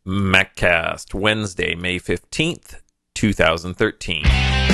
MacCast, Wednesday, May 15th, 2013.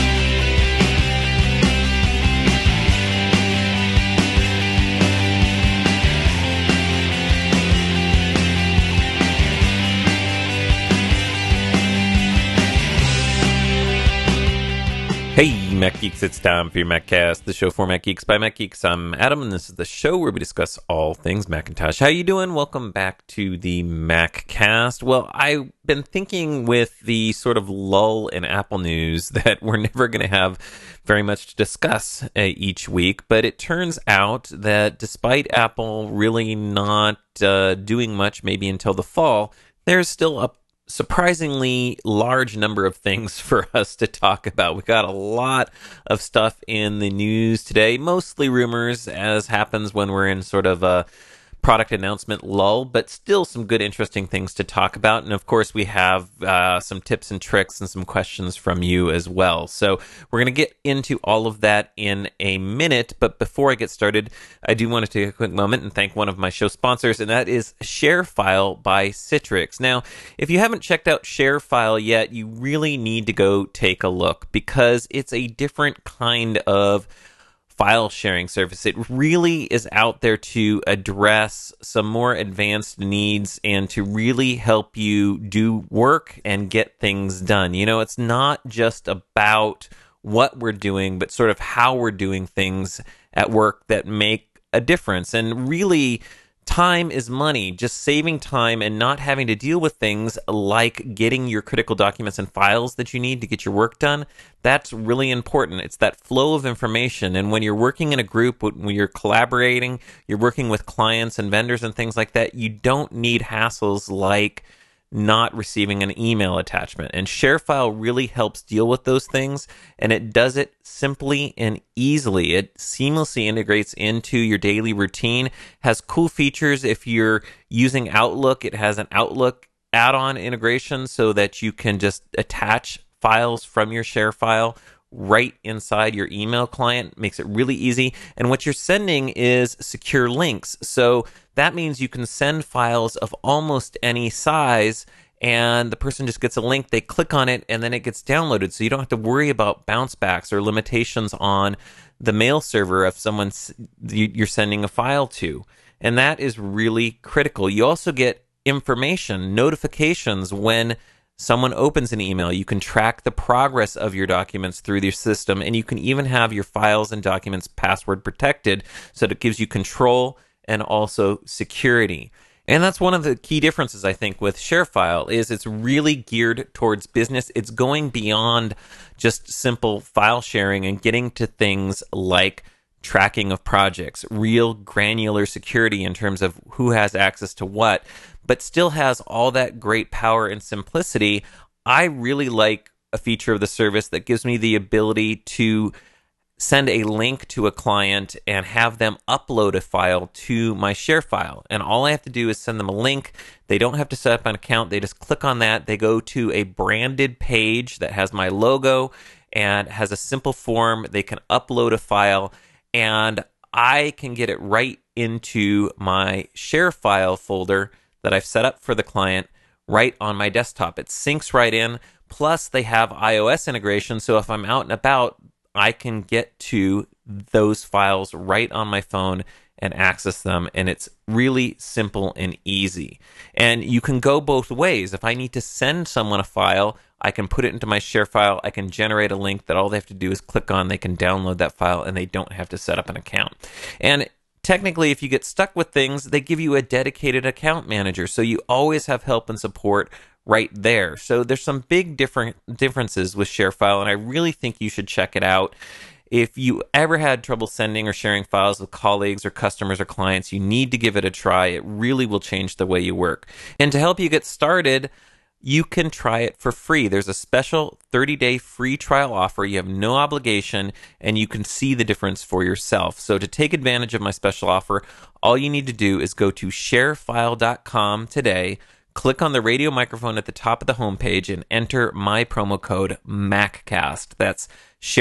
Hey, Mac Geeks, it's time for your MacCast, the show for Mac Geeks by Mac Geeks. I'm Adam, and this is the show where we discuss all things Macintosh. How you doing? Welcome back to the MacCast. Well, I've been thinking with the sort of lull in Apple news that we're never going to have very much to discuss each week, but it turns out that despite Apple really not doing much maybe until the fall, there's still a surprisingly large number of things for us to talk about. We got a lot of stuff in the news today, mostly rumors, as happens when we're in sort of a product announcement lull, but still some good, interesting things to talk about. And of course, we have some tips and tricks and some questions from you as well. So we're going to get into all of that in a minute. But before I get started, I do want to take a quick moment and thank one of my show sponsors, and that is ShareFile by Citrix. Now, if you haven't checked out ShareFile yet, you really need to go take a look because it's a different kind of file sharing service. It really is out there to address some more advanced needs and to really help you do work and get things done. You know, it's not just about what we're doing, but sort of how we're doing things at work that make a difference. And really, time is money. Just saving time and not having to deal with things like getting your critical documents and files that you need to get your work done. That's really important. It's that flow of information. And when you're working in a group, when you're collaborating, you're working with clients and vendors and things like that, you don't need hassles like not receiving an email attachment. And ShareFile really helps deal with those things, and it does it simply and easily. It seamlessly integrates into your daily routine, has cool features. If you're using Outlook, it has an Outlook add-on integration so that you can just attach files from your ShareFile right inside your email client. Makes it really easy. And what you're sending is secure links. So that means you can send files of almost any size, and the person just gets a link, they click on it, and then it gets downloaded. So you don't have to worry about bounce backs or limitations on the mail server if you're sending a file to. And that is really critical. You also get information, notifications when someone opens an email. You can track the progress of your documents through your system, and you can even have your files and documents password protected, so that it gives you control and also security. And that's one of the key differences, I think, with ShareFile is it's really geared towards business. It's going beyond just simple file sharing and getting to things like tracking of projects, real granular security in terms of who has access to what, but still has all that great power and simplicity. I really like a feature of the service that gives me the ability to send a link to a client and have them upload a file to my ShareFile. And all I have to do is send them a link. They don't have to set up an account. They just click on that. They go to a branded page that has my logo and has a simple form. They can upload a file, and I can get it right into my ShareFile folder that I've set up for the client right on my desktop. It syncs right in. Plus, they have iOS integration, so if I'm out and about, I can get to those files right on my phone and access them, and it's really simple and easy. And you can go both ways. If I need to send someone a file, I can put it into my ShareFile. I can generate a link that all they have to do is click on. They can download that file, and they don't have to set up an account. And technically, if you get stuck with things, they give you a dedicated account manager, so you always have help and support right there. So there's some big differences with ShareFile, and I really think you should check it out. If you ever had trouble sending or sharing files with colleagues or customers or clients, you need to give it a try. It really will change the way you work. And to help you get started, you can try it for free. There's a special 30-day free trial offer. You have no obligation, and you can see the difference for yourself. So to take advantage of my special offer, all you need to do is go to sharefile.com today, click on the radio microphone at the top of the homepage, and enter my promo code MACCAST. That's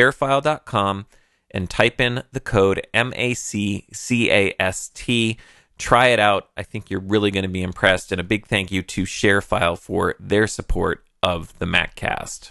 sharefile.com, and type in the code MACCAST Try it out. I think you're really going to be impressed. And a big thank you to ShareFile for their support of the MacCast.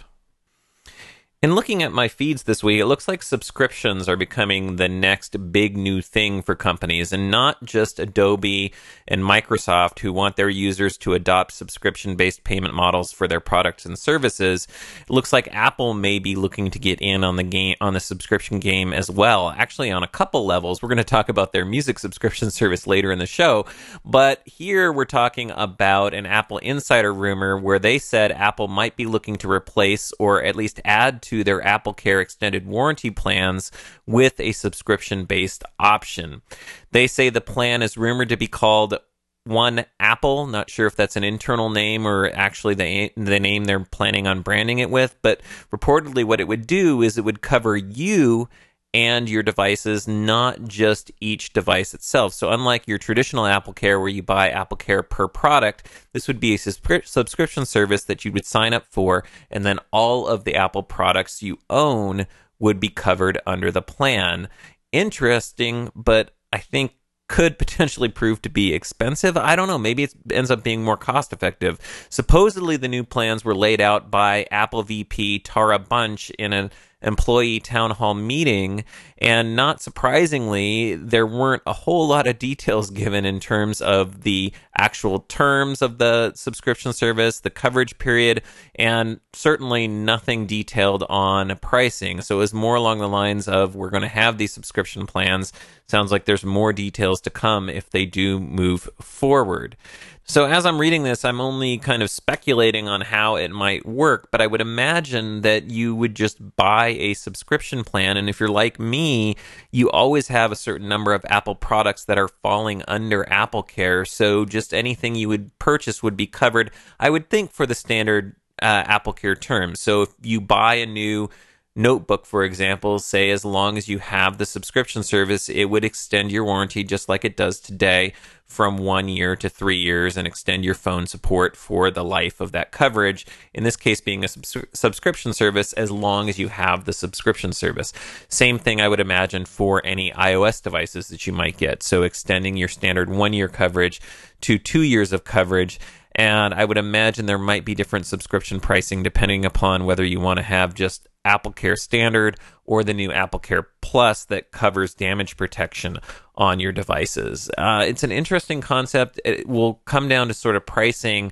In looking at my feeds this week, it looks like subscriptions are becoming the next big new thing for companies, and not just Adobe and Microsoft, who want their users to adopt subscription-based payment models for their products and services. It looks like Apple may be looking to get in on the subscription game as well. Actually, on a couple levels. We're going to talk about their music subscription service later in the show, but here we're talking about an Apple insider rumor where they said Apple might be looking to replace or at least add to their AppleCare extended warranty plans with a subscription-based option. They say the plan is rumored to be called One Apple. Not sure if that's an internal name or actually the name they're planning on branding it with, but reportedly what it would do is it would cover you and your devices, not just each device itself. So unlike your traditional AppleCare where you buy AppleCare per product, this would be a subscription service that you would sign up for, and then all of the Apple products you own would be covered under the plan. Interesting, but I think could potentially prove to be expensive. I don't know. Maybe it ends up being more cost effective. Supposedly, the new plans were laid out by Apple VP Tara Bunch in an employee town hall meeting, and not surprisingly, there weren't a whole lot of details given in terms of the actual terms of the subscription service, the coverage period, and certainly nothing detailed on pricing. So it was more along the lines of, we're going to have these subscription plans. Sounds like there's more details to come if they do move forward. So as I'm reading this, I'm only kind of speculating on how it might work, but I would imagine that you would just buy a subscription plan, and if you're like me, you always have a certain number of Apple products that are falling under AppleCare, so just anything you would purchase would be covered, I would think, for the standard AppleCare terms. So if you buy a new notebook, for example, say as long as you have the subscription service, it would extend your warranty just like it does today from 1 year to 3 years and extend your phone support for the life of that coverage. In this case, being a subscription service, as long as you have the subscription service. Same thing I would imagine for any iOS devices that you might get. So extending your standard 1 year coverage to 2 years of coverage. And I would imagine there might be different subscription pricing depending upon whether you want to have just AppleCare Standard or the new AppleCare Plus that covers damage protection on your devices. It's an interesting concept. It will come down to sort of pricing,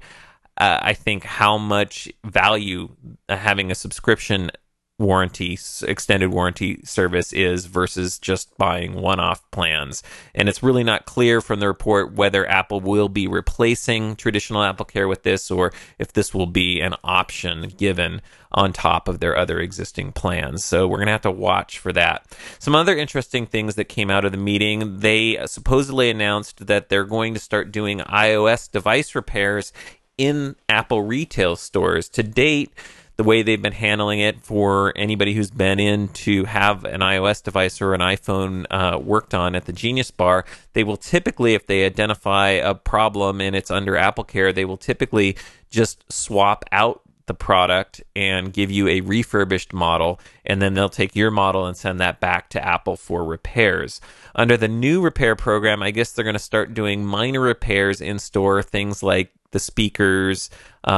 I think, how much value having a subscription warranty, extended warranty service is versus just buying one-off plans. And it's really not clear from the report whether Apple will be replacing traditional AppleCare with this, or if this will be an option given on top of their other existing plans. So we're going to have to watch for that. Some other interesting things that came out of the meeting: they supposedly announced that they're going to start doing iOS device repairs in Apple retail stores. To date, the way they've been handling it, for anybody who's been in to have an iOS device or an iPhone worked on at the Genius Bar, they will typically, if they identify a problem and it's under AppleCare, they will typically just swap out the product and give you a refurbished model, and then they'll take your model and send that back to Apple for repairs. Under the new repair program, I guess they're going to start doing minor repairs in store, things like the speakers,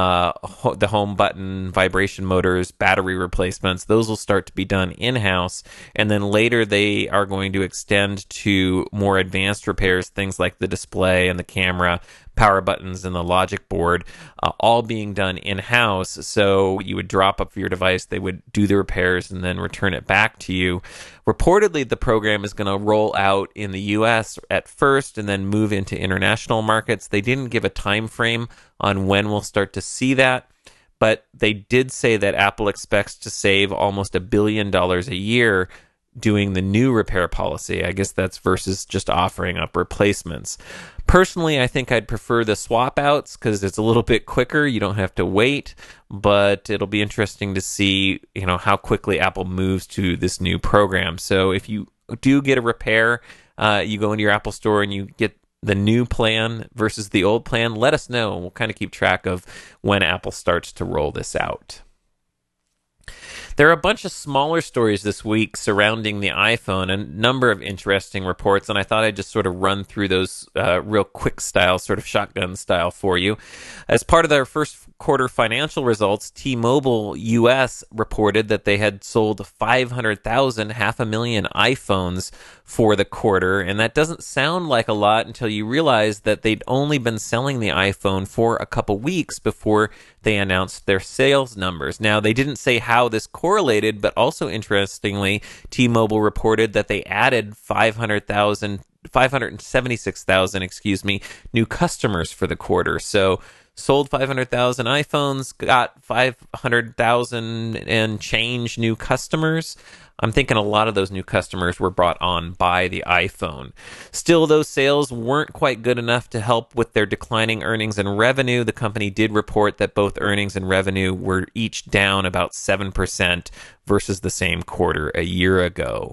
the home button, vibration motors, battery replacements. Those will start to be done in-house, and then later they are going to extend to more advanced repairs, things like the display and the camera, power buttons and the logic board, all being done in-house. So you would drop up your device, they would do the repairs and then return it back to you. Reportedly, the program is going to roll out in the US at first and then move into international markets. They didn't give a time frame on when we'll start to see that, but they did say that Apple expects to save almost $1 billion a year doing the new repair policy. I guess that's versus just offering up replacements. Personally, I think I'd prefer the swap outs because it's a little bit quicker. You don't have to wait, but it'll be interesting to see, how quickly Apple moves to this new program. So if you do get a repair, you go into your Apple store and you get the new plan versus the old plan, let us know, and we'll kind of keep track of when Apple starts to roll this out. There are a bunch of smaller stories this week surrounding the iPhone, a number of interesting reports, and I thought I'd just sort of run through those real quick style, sort of shotgun style for you. As part of their first quarter financial results, T-Mobile US reported that they had sold 500,000, 500,000 iPhones for the quarter, and that doesn't sound like a lot until you realize that they'd only been selling the iPhone for a couple weeks before they announced their sales numbers. Now, they didn't say how this correlated, but also interestingly, T-Mobile reported that they added 576,000, new customers for the quarter. So sold 500,000 iPhones, got 500,000 and change new customers. I'm thinking a lot of those new customers were brought on by the iPhone. Still, those sales weren't quite good enough to help with their declining earnings and revenue. The company did report that both earnings and revenue were each down about 7% versus the same quarter a year ago.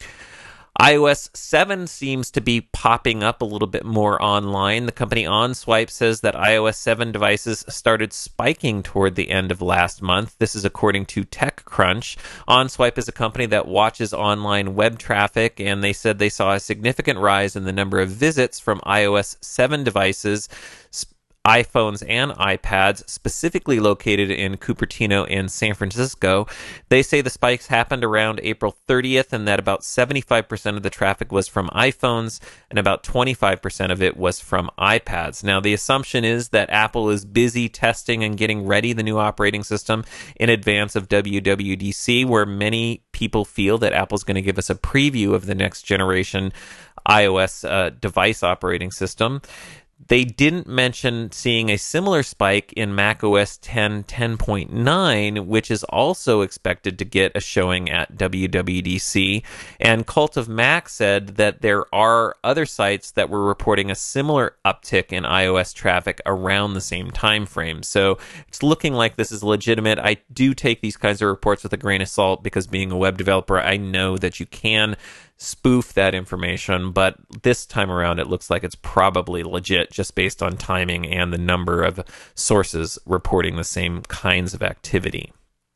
iOS 7 seems to be popping up a little bit more online. The company OnSwipe says that iOS 7 devices started spiking toward the end of last month. This is according to TechCrunch. OnSwipe is a company that watches online web traffic, and they said they saw a significant rise in the number of visits from iOS 7 devices, iPhones and iPads, specifically located in Cupertino and San Francisco. They say the spikes happened around April 30th and that about 75% of the traffic was from iPhones and about 25% of it was from iPads. Now, the assumption is that Apple is busy testing and getting ready the new operating system in advance of WWDC, where many people feel that Apple's going to give us a preview of the next generation iOS device operating system. They didn't mention seeing a similar spike in macOS 10 10.9, which is also expected to get a showing at WWDC. And Cult of Mac said that there are other sites that were reporting a similar uptick in iOS traffic around the same time frame. So it's looking like this is legitimate. I do take these kinds of reports with a grain of salt because being a web developer, I know that you can spoof that information, but this time around it looks like it's probably legit just based on timing and the number of sources reporting the same kinds of activity.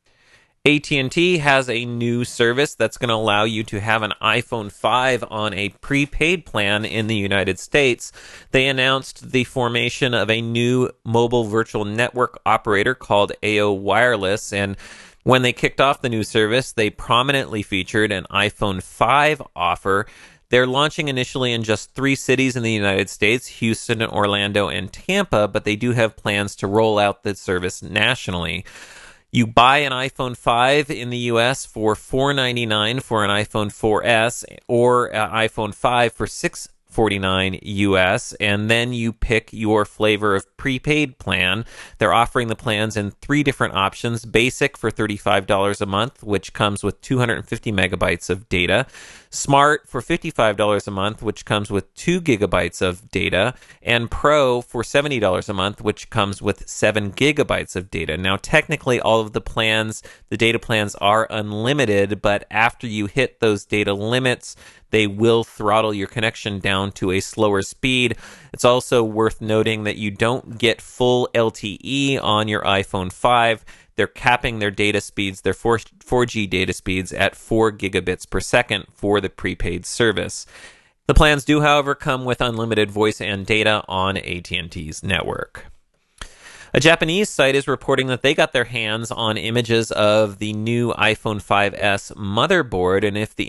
AT&T has a new service that's going to allow you to have an iPhone 5 on a prepaid plan in the United States. They announced the formation of a new mobile virtual network operator called AO Wireless, and when they kicked off the new service, they prominently featured an iPhone 5 offer. They're launching initially in just 3 cities in the United States, Houston, Orlando, and Tampa, but they do have plans to roll out the service nationally. You buy an iPhone 5 in the U.S. for $499 for an iPhone 4S or an iPhone 5 for $649 US, and then you pick your flavor of prepaid plan. They're offering the plans in 3 different options: basic for $35 a month, which comes with 250 megabytes of data; smart for $55 a month, which comes with 2 gigabytes of data; and pro for $70 a month, which comes with 7 gigabytes of data. Now, technically, all of the plans, the data plans, are unlimited, but after you hit those data limits, they will throttle your connection down to a slower speed. It's also worth noting that you don't get full LTE on your iPhone 5. They're capping their data speeds, their 4G data speeds, at 4 gigabits per second for the prepaid service. The plans do, however, come with unlimited voice and data on AT&T's network. A Japanese site is reporting that they got their hands on images of the new iPhone 5S motherboard, and if the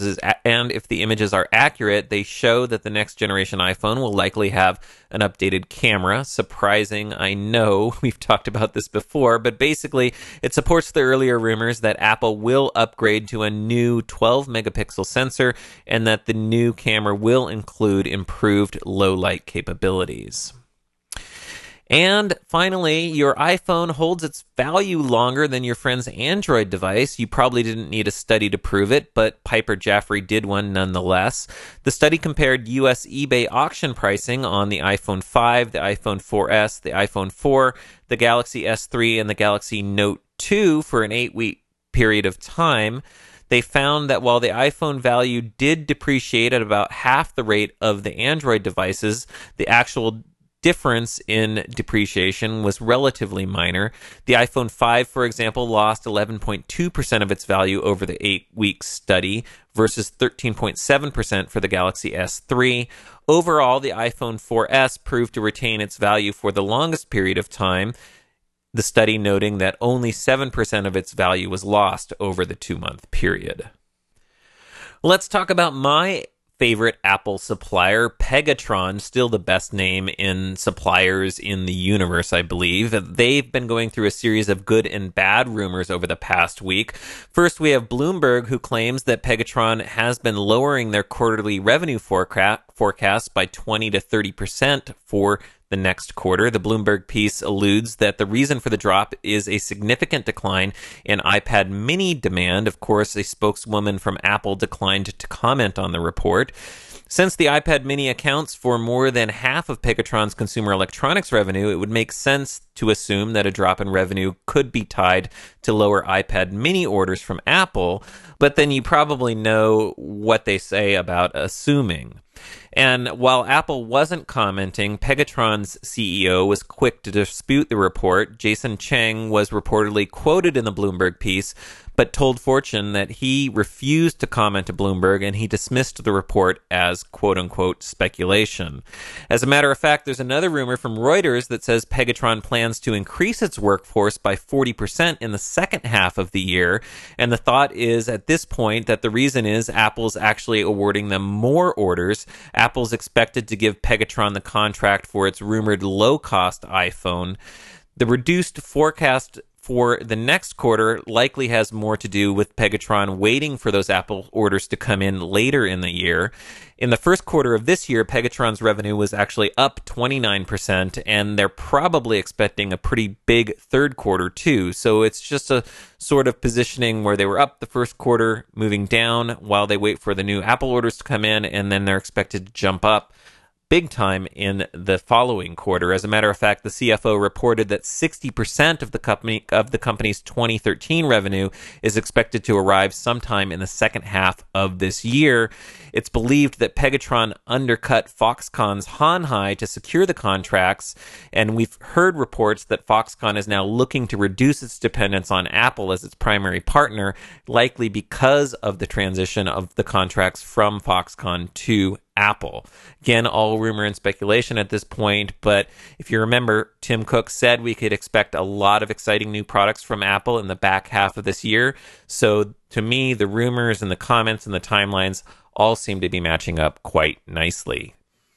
images are accurate, they show that the next generation iPhone will likely have an updated camera. Surprising, I know, we've talked about this before, but basically it supports the earlier rumors that Apple will upgrade to a new 12 megapixel sensor and that the new camera will include improved low light capabilities. And finally, your iPhone holds its value longer than your friend's Android device. You probably didn't need a study to prove it, but Piper Jaffray did one nonetheless. The study compared U.S. eBay auction pricing on the iPhone 5, the iPhone 4S, the iPhone 4, the Galaxy S3, and the Galaxy Note 2 for an 8-week period of time. They found that while the iPhone value did depreciate at about half the rate of the Android devices, the actual difference in depreciation was relatively minor. The iPhone 5, for example, lost 11.2% of its value over the 8-week study versus 13.7% for the Galaxy S3. Overall, the iPhone 4S proved to retain its value for the longest period of time, the study noting that only 7% of its value was lost over the 2-month period. Let's talk about my favorite Apple supplier, Pegatron, still the best name in suppliers in the universe, I believe. They've been going through a series of good and bad rumors over the past week. First, we have Bloomberg, who claims that Pegatron has been lowering their quarterly revenue forecast by 20 to 30% for the next quarter. The Bloomberg piece alludes that the reason for the drop is a significant decline in iPad mini demand. Of course, a spokeswoman from Apple declined to comment on the report. Since the iPad mini accounts for more than half of Pegatron's consumer electronics revenue, it would make sense to assume that a drop in revenue could be tied to lower iPad mini orders from Apple, but then you probably know what they say about assuming. And while Apple wasn't commenting, Pegatron's CEO was quick to dispute the report. Jason Cheng was reportedly quoted in the Bloomberg piece, but told Fortune that he refused to comment to Bloomberg and he dismissed the report as quote-unquote speculation. As a matter of fact, there's another rumor from Reuters that says Pegatron plans to increase its workforce by 40% in the second half of the year, and the thought is at this point that the reason is Apple's actually awarding them more orders. Apple's expected to give Pegatron the contract for its rumored low-cost iPhone. The reduced forecast for the next quarter likely has more to do with Pegatron waiting for those Apple orders to come in later in the year. In the first quarter of this year, Pegatron's revenue was actually up 29%, and they're probably expecting a pretty big third quarter too. So it's just a sort of positioning where they were up the first quarter, moving down while they wait for the new Apple orders to come in, and then they're expected to jump up big time in the following quarter. As a matter of fact, the CFO reported that 60% of the company's 2013 revenue is expected to arrive sometime in the second half of this year. It's believed that Pegatron undercut Foxconn's Hon Hai to secure the contracts, and we've heard reports that Foxconn is now looking to reduce its dependence on Apple as its primary partner, likely because of the transition of the contracts from Foxconn to Apple. Again, all rumor and speculation at this point, but if you remember, Tim Cook said we could expect a lot of exciting new products from Apple in the back half of this year. So to me, the rumors and the comments and the timelines all seem to be matching up quite nicely.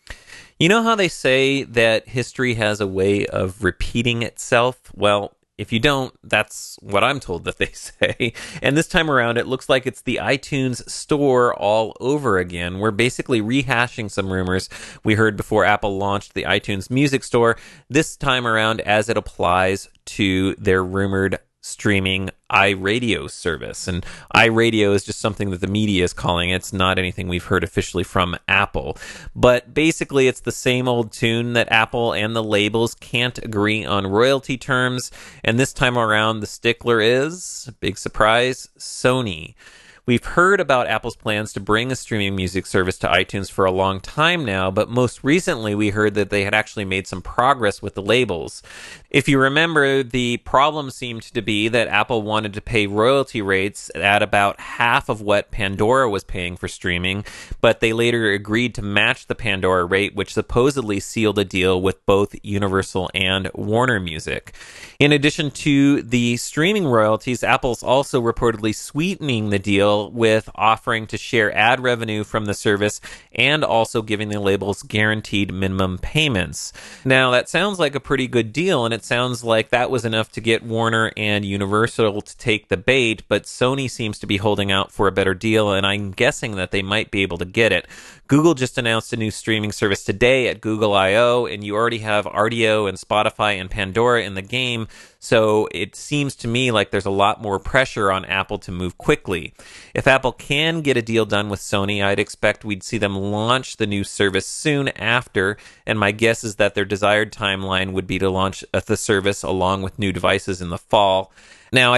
You know how they say that history has a way of repeating itself? Well, if you don't, that's what I'm told that they say. And this time around, it looks like it's the iTunes Store all over again. We're basically rehashing some rumors we heard before Apple launched the iTunes Music Store, this time around as it applies to their rumored streaming iRadio service. And iRadio is just something that the media is calling it. It's not anything we've heard officially from Apple. But basically, it's the same old tune that Apple and the labels can't agree on royalty terms. And this time around, the stickler is, big surprise, Sony. We've heard about Apple's plans to bring a streaming music service to iTunes for a long time now, but most recently we heard that they had actually made some progress with the labels. If you remember, the problem seemed to be that Apple wanted to pay royalty rates at about half of what Pandora was paying for streaming, but they later agreed to match the Pandora rate, which supposedly sealed a deal with both Universal and Warner Music. In addition to the streaming royalties, Apple's also reportedly sweetening the deal with offering to share ad revenue from the service and also giving the labels guaranteed minimum payments. Now, that sounds like a pretty good deal, and it sounds like that was enough to get Warner and Universal to take the bait, but Sony seems to be holding out for a better deal, and I'm guessing that they might be able to get it. Google just announced a new streaming service today at Google I/O, and you already have Rdio and Spotify and Pandora in the game, so it seems to me like there's a lot more pressure on Apple to move quickly. If Apple can get a deal done with Sony, I'd expect we'd see them launch the new service soon after, and my guess is that their desired timeline would be to launch the service along with new devices in the fall. Now, I don't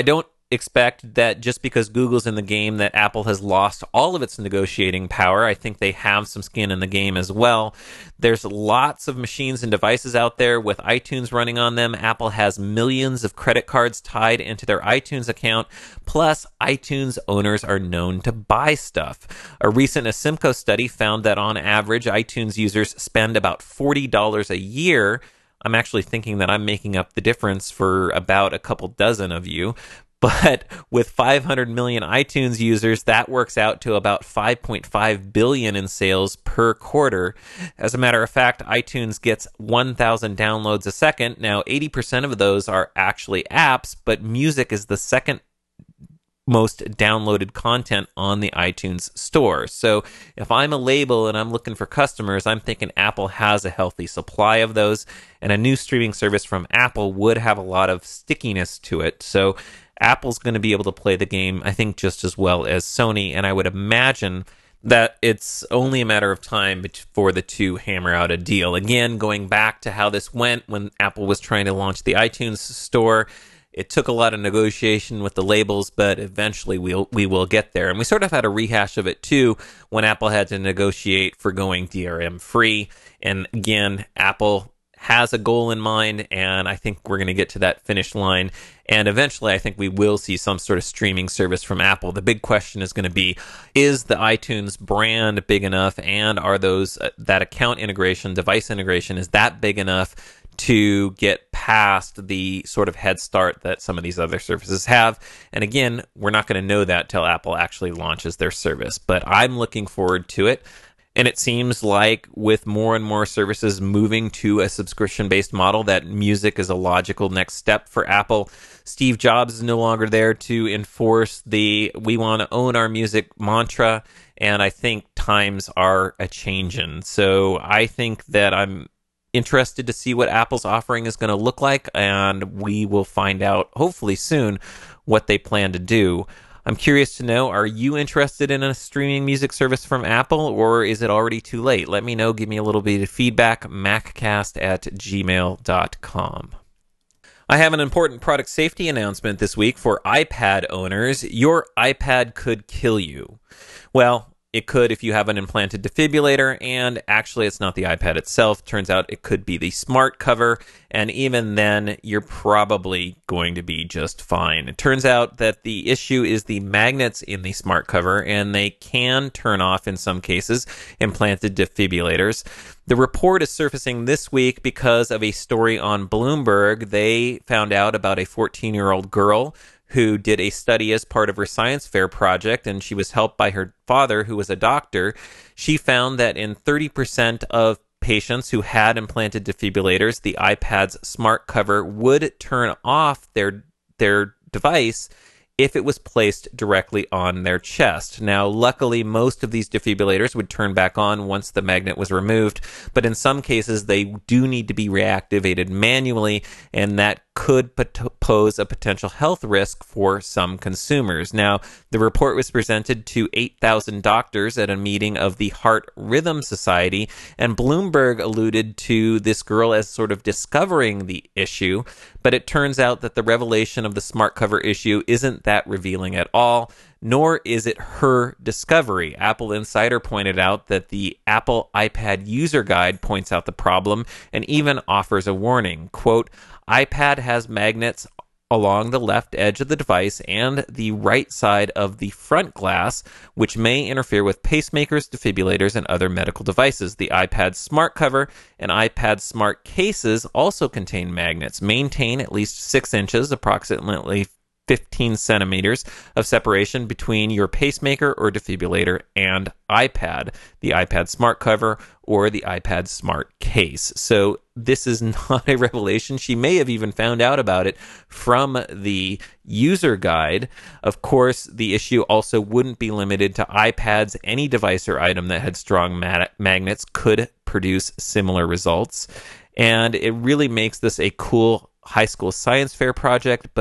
expect that just because Google's in the game that Apple has lost all of its negotiating power. I think they have some skin in the game as well. There's lots of machines and devices out there with iTunes running on them. Apple has millions of credit cards tied into their iTunes account. Plus, iTunes owners are known to buy stuff. A recent Asimco study found that on average, iTunes users spend about $40 a year. I'm actually thinking that I'm making up the difference for about a couple dozen of you. But with 500 million iTunes users, that works out to about 5.5 billion in sales per quarter. As a matter of fact, iTunes gets 1,000 downloads a second. Now, 80% of those are actually apps, but music is the second most downloaded content on the iTunes store. So if I'm a label and I'm looking for customers, I'm thinking Apple has a healthy supply of those, and a new streaming service from Apple would have a lot of stickiness to it. So Apple's going to be able to play the game, I think, just as well as Sony, and I would imagine that it's only a matter of time before the two hammer out a deal. Again, going back to how this went when Apple was trying to launch the iTunes store, it took a lot of negotiation with the labels, but eventually we will get there. And we sort of had a rehash of it too when Apple had to negotiate for going DRM free. And again, Apple has a goal in mind, and I think we're going to get to that finish line. And eventually, I think we will see some sort of streaming service from Apple. The big question is going to be, is the iTunes brand big enough, and are those that account integration, device integration, is that big enough to get past the sort of head start that some of these other services have? And again, we're not going to know that till Apple actually launches their service, but I'm looking forward to it. And it seems like with more and more services moving to a subscription-based model, that music is a logical next step for Apple. Steve Jobs is no longer there to enforce the "we want to own our music" mantra, and I think times are a-changin'. So I think that I'm interested to see what Apple's offering is going to look like, and we will find out hopefully soon what they plan to do. I'm curious to know, are you interested in a streaming music service from Apple, or is it already too late? Let me know. Give me a little bit of feedback. maccast@gmail.com. I have an important product safety announcement this week for iPad owners. Your iPad could kill you. Well, it could if you have an implanted defibrillator, and actually it's not the iPad itself. Turns out it could be the smart cover, and even then, you're probably going to be just fine. It turns out that the issue is the magnets in the smart cover, and they can turn off, in some cases, implanted defibrillators. The report is surfacing this week because of a story on Bloomberg. They found out about a 14-year-old girl who did a study as part of her science fair project, and she was helped by her father, who was a doctor. She found that in 30% of patients who had implanted defibrillators, the iPad's smart cover would turn off their device if it was placed directly on their chest. Now, luckily, most of these defibrillators would turn back on once the magnet was removed, but in some cases, they do need to be reactivated manually, and that could pose a potential health risk for some consumers. Now, the report was presented to 8,000 doctors at a meeting of the Heart Rhythm Society, and Bloomberg alluded to this girl as sort of discovering the issue, but it turns out that the revelation of the smart cover issue isn't that revealing at all, nor is it her discovery. Apple Insider pointed out that the Apple iPad User Guide points out the problem and even offers a warning. Quote, iPad has magnets along the left edge of the device and the right side of the front glass, which may interfere with pacemakers, defibrillators, and other medical devices. The iPad smart cover and iPad smart cases also contain magnets. Maintain at least 6 inches, approximately 15 centimeters of separation between your pacemaker or defibrillator and iPad, the iPad smart cover, or the iPad smart case. So this is not a revelation. She may have even found out about it from the user guide. Of course, the issue also wouldn't be limited to iPads. Any device or item that had strong magnets could produce similar results. And it really makes this a cool high school science fair project, but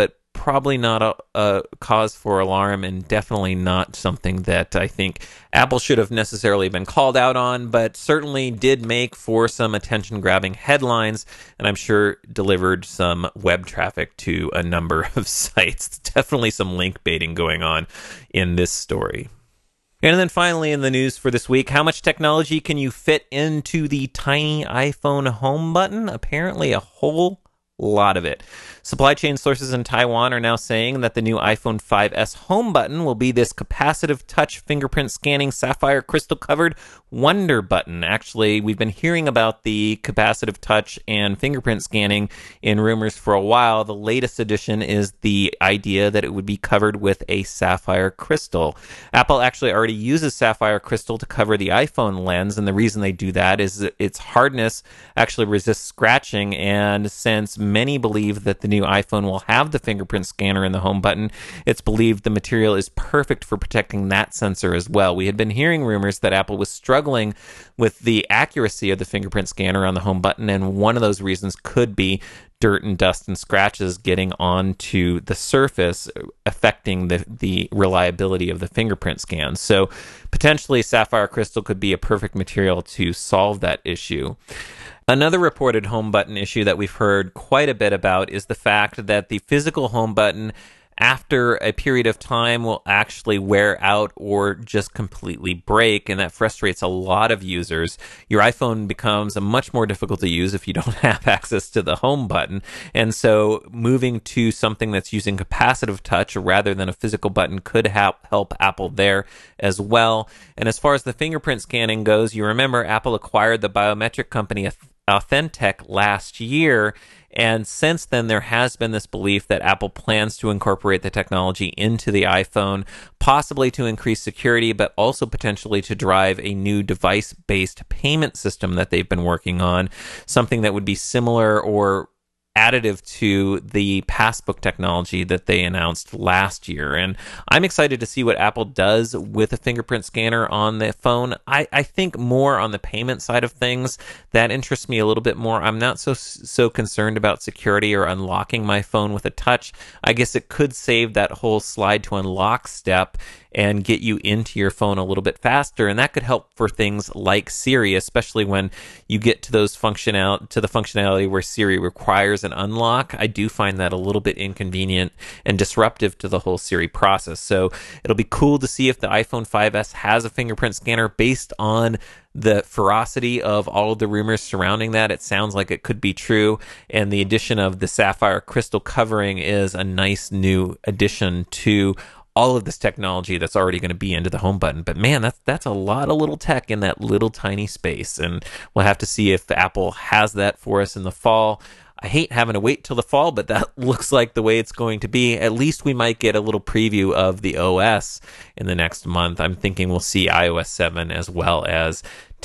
probably not a cause for alarm, and definitely not something that I think Apple should have necessarily been called out on, but certainly did make for some attention-grabbing headlines, and I'm sure delivered some web traffic to a number of sites. Definitely some link baiting going on in this story. And then finally in the news for this week, how much technology can you fit into the tiny iPhone home button? Apparently a whole lot of it. Supply chain sources in Taiwan are now saying that the new iPhone 5S home button will be this capacitive touch fingerprint scanning sapphire crystal covered wonder button. Actually, we've been hearing about the capacitive touch and fingerprint scanning in rumors for a while. The latest addition is the idea that it would be covered with a sapphire crystal. Apple actually already uses sapphire crystal to cover the iPhone lens, and the reason they do that is that its hardness actually resists scratching, and since many believe that the new iPhone will have the fingerprint scanner in the home button, it's believed the material is perfect for protecting that sensor as well. We had been hearing rumors that Apple was struggling with the accuracy of the fingerprint scanner on the home button, and one of those reasons could be dirt and dust and scratches getting onto the surface, affecting the reliability of the fingerprint scan. So potentially sapphire crystal could be a perfect material to solve that issue. Another reported home button issue that we've heard quite a bit about is the fact that the physical home button, after a period of time, will actually wear out or just completely break, and that frustrates a lot of users. Your iPhone becomes much more difficult to use if you don't have access to the home button, and so moving to something that's using capacitive touch rather than a physical button could help Apple there as well. And as far as the fingerprint scanning goes, you remember Apple acquired the biometric company Authentec last year, and since then there has been this belief that Apple plans to incorporate the technology into the iPhone, possibly to increase security, but also potentially to drive a new device-based payment system that they've been working on, something that would be similar or additive to the Passbook technology that they announced last year. And I'm excited to see what Apple does with a fingerprint scanner on the phone. I think more on the payment side of things. That interests me a little bit more. I'm not so concerned about security or unlocking my phone with a touch. I guess it could save that whole slide to unlock step and get you into your phone a little bit faster, and that could help for things like Siri, especially when you get to the functionality where Siri requires an unlock. I do find that a little bit inconvenient and disruptive to the whole Siri process. So it'll be cool to see if the iPhone 5S has a fingerprint scanner based on the ferocity of all of the rumors surrounding that. It sounds like it could be true, and the addition of the sapphire crystal covering is a nice new addition to all of this technology that's already going to be into the home button. But man, that's a lot of little tech in that little tiny space, and we'll have to see if Apple has that for us in the fall. I hate having to wait till the fall, but that looks like the way it's going to be. At least we might get a little preview of the OS in the next month. I'm thinking we'll see iOS 7 as well as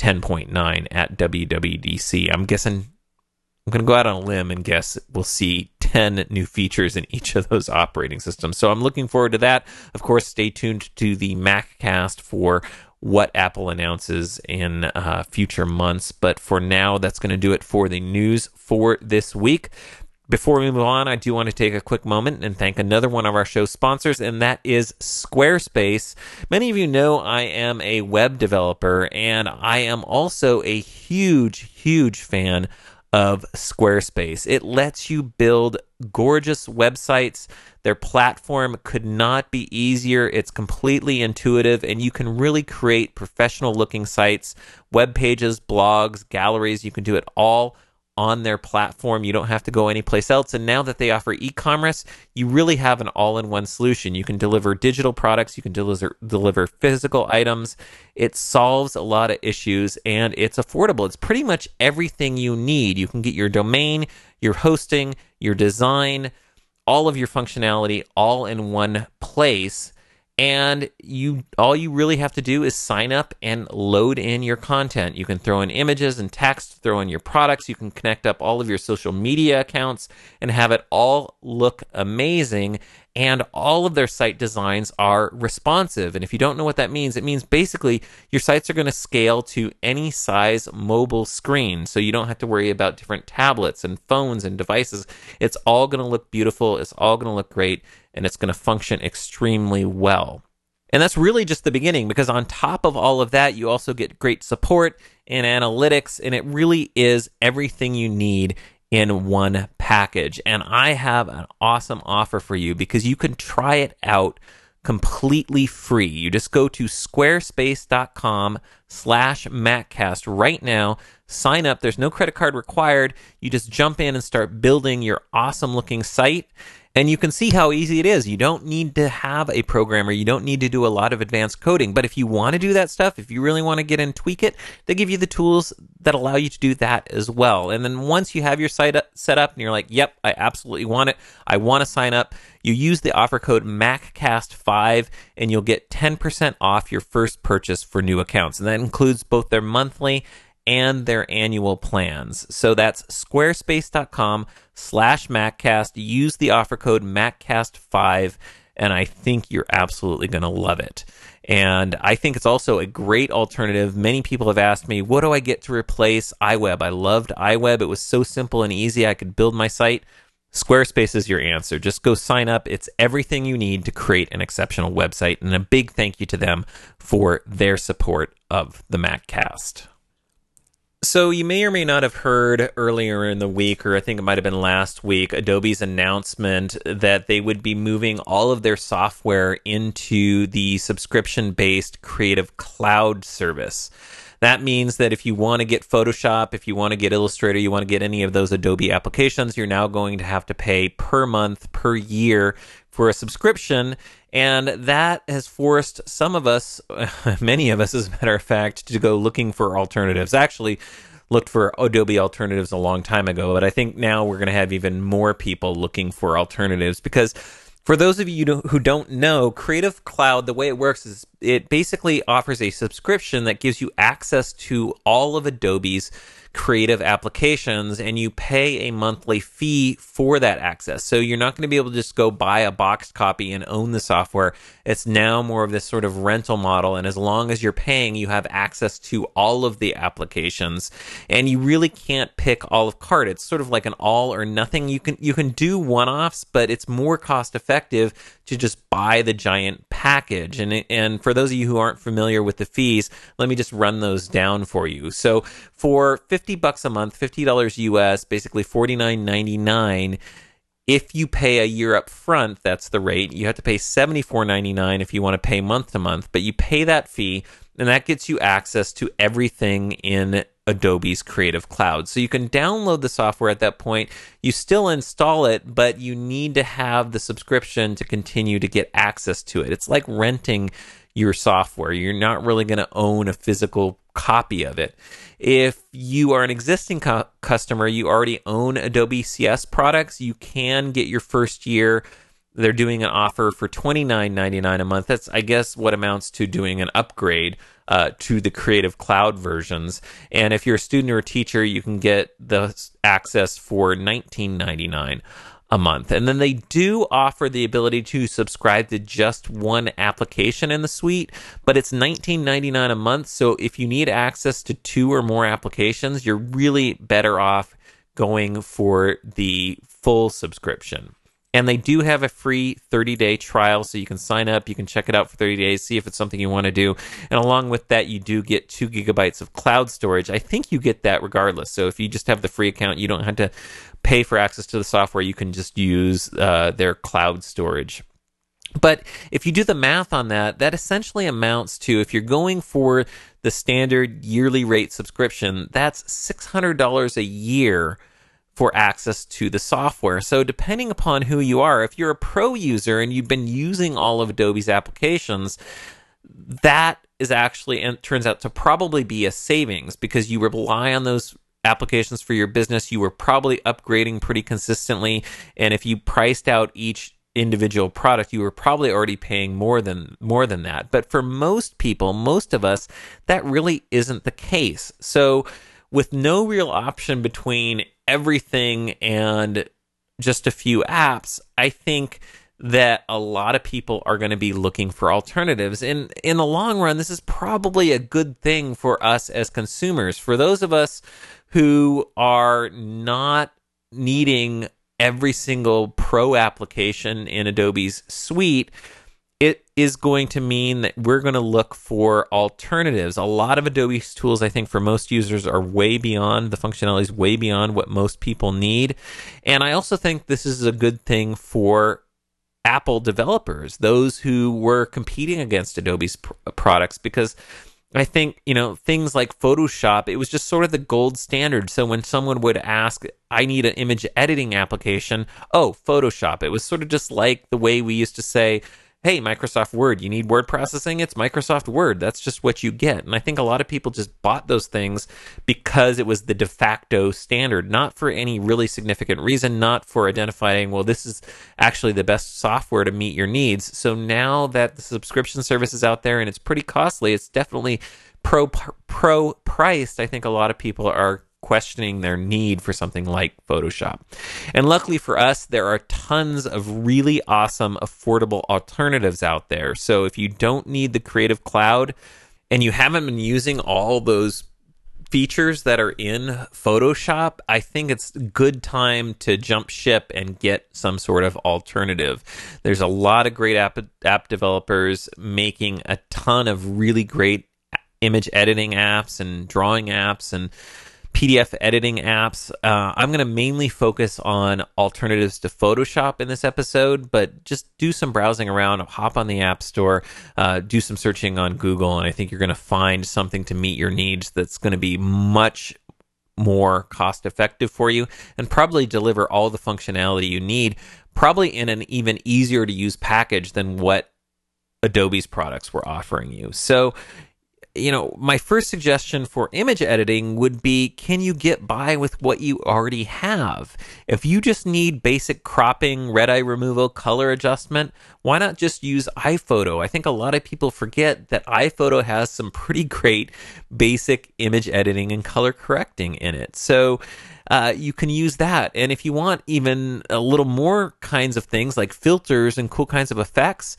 10.9 at WWDC. I'm going to go out on a limb and guess we'll see 10 new features in each of those operating systems. So I'm looking forward to that. Of course, stay tuned to the MacCast for what Apple announces in future months. But for now, that's going to do it for the news for this week. Before we move on, I do want to take a quick moment and thank another one of our show sponsors, and that is Squarespace. Many of you know I am a web developer, and I am also a huge fan of Squarespace. It lets you build gorgeous websites. Their platform could not be easier. It's completely intuitive, and you can really create professional looking sites, web pages, blogs, galleries. You can do it all on their platform. You don't have to go anyplace else. And now that they offer e-commerce, you really have an all-in-one solution. You can deliver digital products, you can deliver physical items. It solves a lot of issues, and it's affordable. It's pretty much everything you need. You can get your domain, your hosting, your design, all of your functionality all in one place. And all you really have to do is sign up and load in your content. You can throw in images and text, throw in your products. You can connect up all of your social media accounts and have it all look amazing. And all of their site designs are responsive. And if you don't know what that means, it means basically your sites are going to scale to any size mobile screen. So you don't have to worry about different tablets and phones and devices. It's all going to look beautiful. It's all going to look great. And it's going to function extremely well. And that's really just the beginning, because on top of all of that, you also get great support and analytics, and it really is everything you need in one package. And I have an awesome offer for you, because you can try it out completely free. You just go to squarespace.com/MacCast right now. Sign up. There's no credit card required. You just jump in and start building your awesome looking site. And you can see how easy it is. You don't need to have a programmer. You don't need to do a lot of advanced coding. But if you want to do that stuff, if you really want to get in and tweak it, they give you the tools that allow you to do that as well. And then once you have your site set up and you're like, yep, I absolutely want it, I want to sign up, you use the offer code MACCAST5 and you'll get 10% off your first purchase for new accounts. And that includes both their monthly and their annual plans. So that's squarespace.com/MacCast. Use the offer code MacCast5, and I think you're absolutely going to love it. And I think it's also a great alternative. Many people have asked me, what do I get to replace iWeb? I loved iWeb. It was so simple and easy. I could build my site. Squarespace is your answer. Just go sign up. It's everything you need to create an exceptional website. And a big thank you to them for their support of the MacCast. So you may or may not have heard earlier in the week, or I think it might have been last week, Adobe's announcement that they would be moving all of their software into the subscription-based Creative Cloud service. That means that if you want to get Photoshop, if you want to get Illustrator, you want to get any of those Adobe applications, you're now going to have to pay per month, per year for a subscription. And that has forced some of us, many of us as a matter of fact, to go looking for alternatives. Actually, looked for Adobe alternatives a long time ago, but I think now we're going to have even more people looking for alternatives, because for those of you who don't know, Creative Cloud, the way it works is it basically offers a subscription that gives you access to all of Adobe's creative applications, and you pay a monthly fee for that access. So you're not going to be able to just go buy a boxed copy and own the software. It's now more of this sort of rental model, and as long as you're paying, you have access to all of the applications, and you really can't pick Olive Cart. It's sort of like an all or nothing. You can do one-offs, but it's more cost effective to just buy the giant package. And for those of you who aren't familiar with the fees, let me just run those down for you. So for $50 a month, $50 US, basically $49.99. If you pay a year up front, that's the rate. You have to pay $74.99 if you want to pay month to month, but you pay that fee, and that gets you access to everything in Adobe's Creative Cloud. So you can download the software at that point. You still install it, but you need to have the subscription to continue to get access to it. It's like renting your software. You're not really going to own a physical copy of it. If you are an existing customer, you already own Adobe CS products, you can get your first year. They're doing an offer for $29.99 a month. That's, I guess, what amounts to doing an upgrade to the Creative Cloud versions. And if you're a student or a teacher, you can get the access for $19.99 a month. And then they do offer the ability to subscribe to just one application in the suite, but it's $19.99 a month. So if you need access to two or more applications, you're really better off going for the full subscription. And they do have a free 30-day trial, so you can sign up, you can check it out for 30 days, see if it's something you want to do. And along with that, you do get 2 gigabytes of cloud storage. I think you get that regardless. So if you just have the free account, you don't have to pay for access to the software. You can just use their cloud storage. But if you do the math on that, that essentially amounts to, if you're going for the standard yearly rate subscription, that's $600 a year for access to the software. So depending upon who you are, if you're a pro user and you've been using all of Adobe's applications, that is actually, and it turns out to probably be a savings, because you rely on those applications for your business. You were probably upgrading pretty consistently, and if you priced out each individual product, you were probably already paying more than that. But for most people, most of us, that really isn't the case. So with no real option between everything and just a few apps, I think that a lot of people are going to be looking for alternatives. And in the long run, this is probably a good thing for us as consumers. For those of us who are not needing every single pro application in Adobe's suite, it is going to mean that we're going to look for alternatives. A lot of Adobe's tools, I think, for most users are way beyond, the functionality is way beyond what most people need. And I also think this is a good thing for Apple developers, those who were competing against Adobe's products, because I think, things like Photoshop, it was just sort of the gold standard. So when someone would ask, I need an image editing application, oh, Photoshop. It was sort of just like the way we used to say, hey, Microsoft Word, you need word processing? It's Microsoft Word. That's just what you get. And I think a lot of people just bought those things because it was the de facto standard, not for any really significant reason, not for identifying, well, this is actually the best software to meet your needs. So now that the subscription service is out there and it's pretty costly, it's definitely pro priced. I think a lot of people are questioning their need for something like Photoshop. And luckily for us, there are tons of really awesome, affordable alternatives out there. So if you don't need the Creative Cloud and you haven't been using all those features that are in Photoshop, I think it's a good time to jump ship and get some sort of alternative. There's a lot of great app developers making a ton of really great image editing apps and drawing apps and PDF editing apps. I'm going to mainly focus on alternatives to Photoshop in this episode, but just do some browsing around, hop on the App Store, do some searching on Google, and I think you're going to find something to meet your needs that's going to be much more cost effective for you and probably deliver all the functionality you need, probably in an even easier to use package than what Adobe's products were offering you. So, my first suggestion for image editing would be, can you get by with what you already have? If you just need basic cropping, red eye removal, color adjustment, why not just use iPhoto? I think a lot of people forget that iPhoto has some pretty great basic image editing and color correcting in it. So you can use that. And if you want even a little more kinds of things like filters and cool kinds of effects,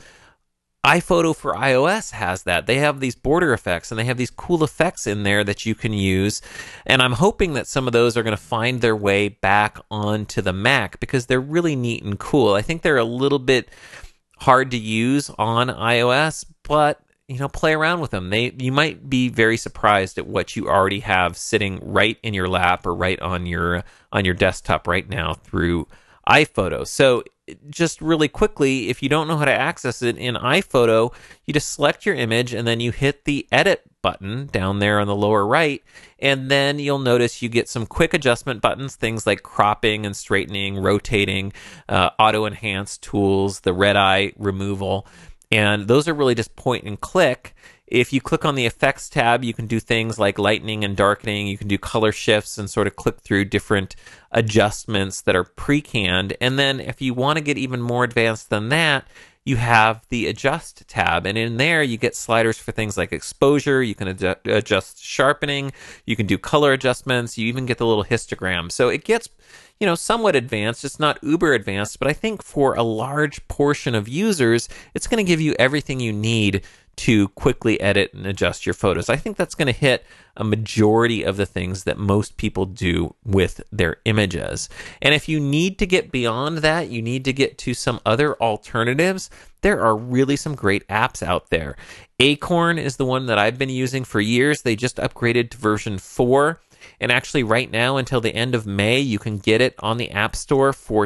iPhoto for iOS has that. They have these border effects and they have these cool effects in there that you can use. And I'm hoping that some of those are going to find their way back onto the Mac because they're really neat and cool. I think they're a little bit hard to use on iOS, but play around with them. You might be very surprised at what you already have sitting right in your lap or right on your desktop right now through iPhoto. So just really quickly, if you don't know how to access it in iPhoto, you just select your image and then you hit the edit button down there on the lower right, and then you'll notice you get some quick adjustment buttons, things like cropping and straightening, rotating, auto enhance tools, the red eye removal, and those are really just point and click. If you click on the effects tab, you can do things like lightening and darkening. You can do color shifts and sort of click through different adjustments that are pre-canned. And then if you want to get even more advanced than that, you have the adjust tab. And in there, you get sliders for things like exposure. You can adjust sharpening. You can do color adjustments. You even get the little histogram. So it gets somewhat advanced. It's not uber advanced, but I think for a large portion of users, it's going to give you everything you need to quickly edit and adjust your photos. I think that's going to hit a majority of the things that most people do with their images. And if you need to get beyond that, you need to get to some other alternatives, there are really some great apps out there. Acorn is the one that I've been using for years. They just upgraded to version 4. And actually right now until the end of May, you can get it on the App Store for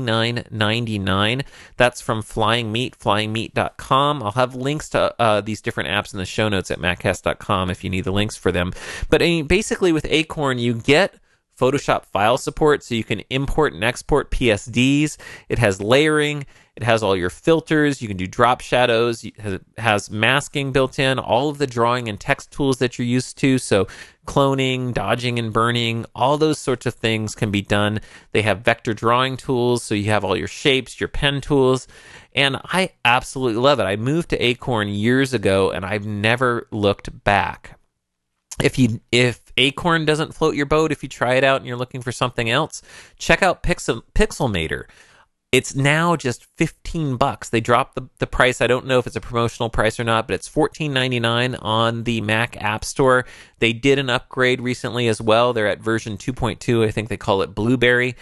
$29.99. That's from Flying Meat, flyingmeat.com. I'll have links to these different apps in the show notes at maccast.com if you need the links for them. But basically with Acorn, you get Photoshop file support, so you can import and export PSDs. It has layering. It has all your filters. You can do drop shadows. It has masking built in, all of the drawing and text tools that you're used to. So cloning, dodging and burning, all those sorts of things can be done. They have vector drawing tools, so you have all your shapes, your pen tools. And I absolutely love it. I moved to Acorn years ago, and I've never looked back. If Acorn doesn't float your boat, if you try it out and you're looking for something else, check out Pixelmator. It's now just $15. They dropped the price. I don't know if it's a promotional price or not, but it's $14.99 on the Mac App Store. They did an upgrade recently as well. They're at version 2.2. I think they call it Blueberry.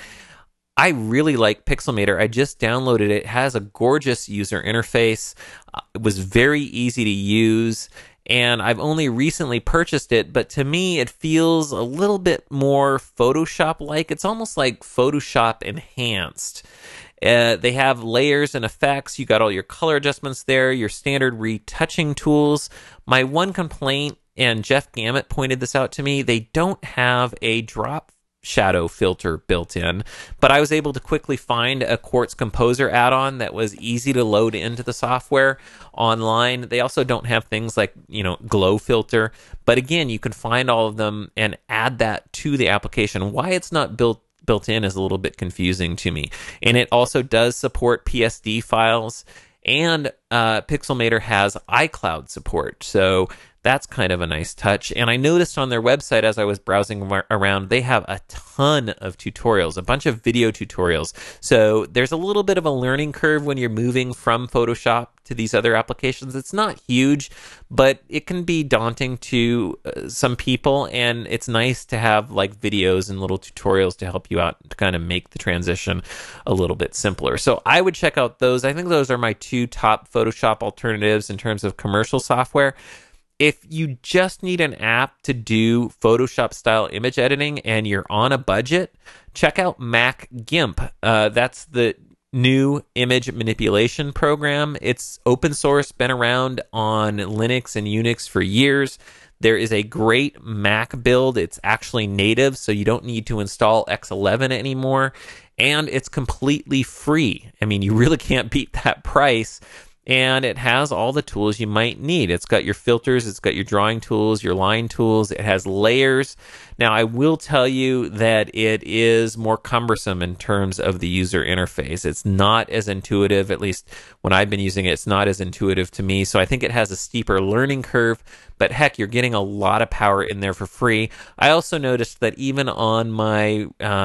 I really like Pixelmator. I just downloaded it. It has a gorgeous user interface. It was very easy to use, and I've only recently purchased it, but to me, it feels a little bit more Photoshop-like. It's almost like Photoshop enhanced. They have layers and effects. You got all your color adjustments there, your standard retouching tools. My one complaint, and Jeff Gamet pointed this out to me, they don't have a drop shadow filter built in, but I was able to quickly find a Quartz Composer add-on that was easy to load into the software online. They also don't have things like, glow filter, but again, you can find all of them and add that to the application. Why it's not built in is a little bit confusing to me. And it also does support PSD files, and Pixelmator has iCloud support. So that's kind of a nice touch. And I noticed on their website as I was browsing around, they have a ton of tutorials, a bunch of video tutorials. So there's a little bit of a learning curve when you're moving from Photoshop to these other applications. It's not huge, but it can be daunting to some people. And it's nice to have like videos and little tutorials to help you out to kind of make the transition a little bit simpler. So I would check out those. I think those are my two top Photoshop alternatives in terms of commercial software. If you just need an app to do Photoshop style image editing and you're on a budget, check out Mac GIMP. That's the new image manipulation program. It's open source, been around on Linux and Unix for years. There is a great Mac build. It's actually native, so you don't need to install X11 anymore. And it's completely free. I mean, you really can't beat that price. And it has all the tools you might need. It's got your filters, it's got your drawing tools, your line tools, it has layers. Now, I will tell you that it is more cumbersome in terms of the user interface. It's not as intuitive, at least when I've been using it, it's not as intuitive to me. So I think it has a steeper learning curve, but heck, you're getting a lot of power in there for free. I also noticed that even on my,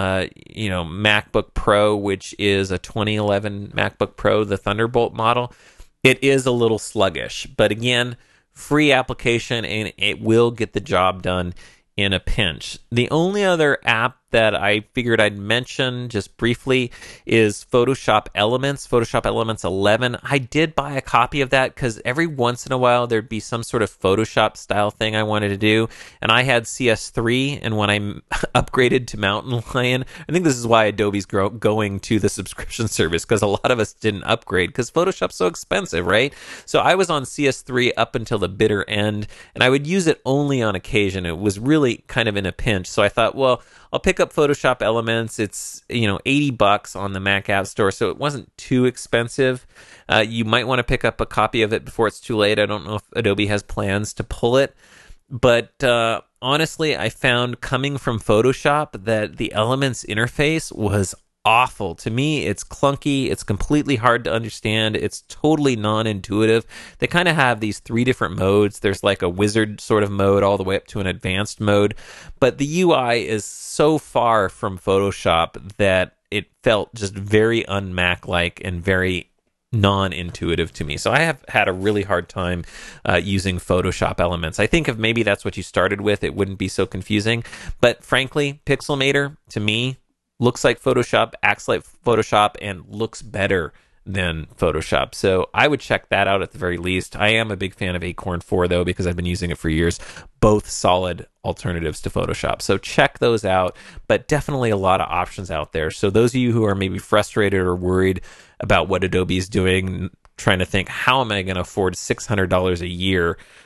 MacBook Pro, which is a 2011 MacBook Pro, the Thunderbolt model, it is a little sluggish, but again, free application, and it will get the job done in a pinch. The only other app that I figured I'd mention just briefly is Photoshop Elements, Photoshop Elements 11. I did buy a copy of that because every once in a while there'd be some sort of Photoshop style thing I wanted to do, and I had CS3, and when I upgraded to Mountain Lion, I think this is why Adobe's going to the subscription service, because a lot of us didn't upgrade because Photoshop's so expensive, right? So I was on CS3 up until the bitter end, and I would use it only on occasion. It was really kind of in a pinch, so I thought, well, I'll pick up Photoshop Elements. It's $80 on the Mac App Store, so it wasn't too expensive. You might want to pick up a copy of it before it's too late. I don't know if Adobe has plans to pull it, but honestly, I found coming from Photoshop that the Elements interface was awful. To me, it's clunky. It's completely hard to understand. It's totally non-intuitive. They kind of have these three different modes. There's like a wizard sort of mode all the way up to an advanced mode. But the UI is so far from Photoshop that it felt just very un-Mac-like and very non-intuitive to me. So I have had a really hard time using Photoshop Elements. I think if maybe that's what you started with, it wouldn't be so confusing. But frankly, Pixelmator, to me, looks like Photoshop, acts like Photoshop, and looks better than Photoshop. So I would check that out at the very least. I am a big fan of Acorn 4, though, because I've been using it for years. Both solid alternatives to Photoshop. So check those out, but definitely a lot of options out there. So those of you who are maybe frustrated or worried about what Adobe is doing, trying to think, how am I going to afford $600 a year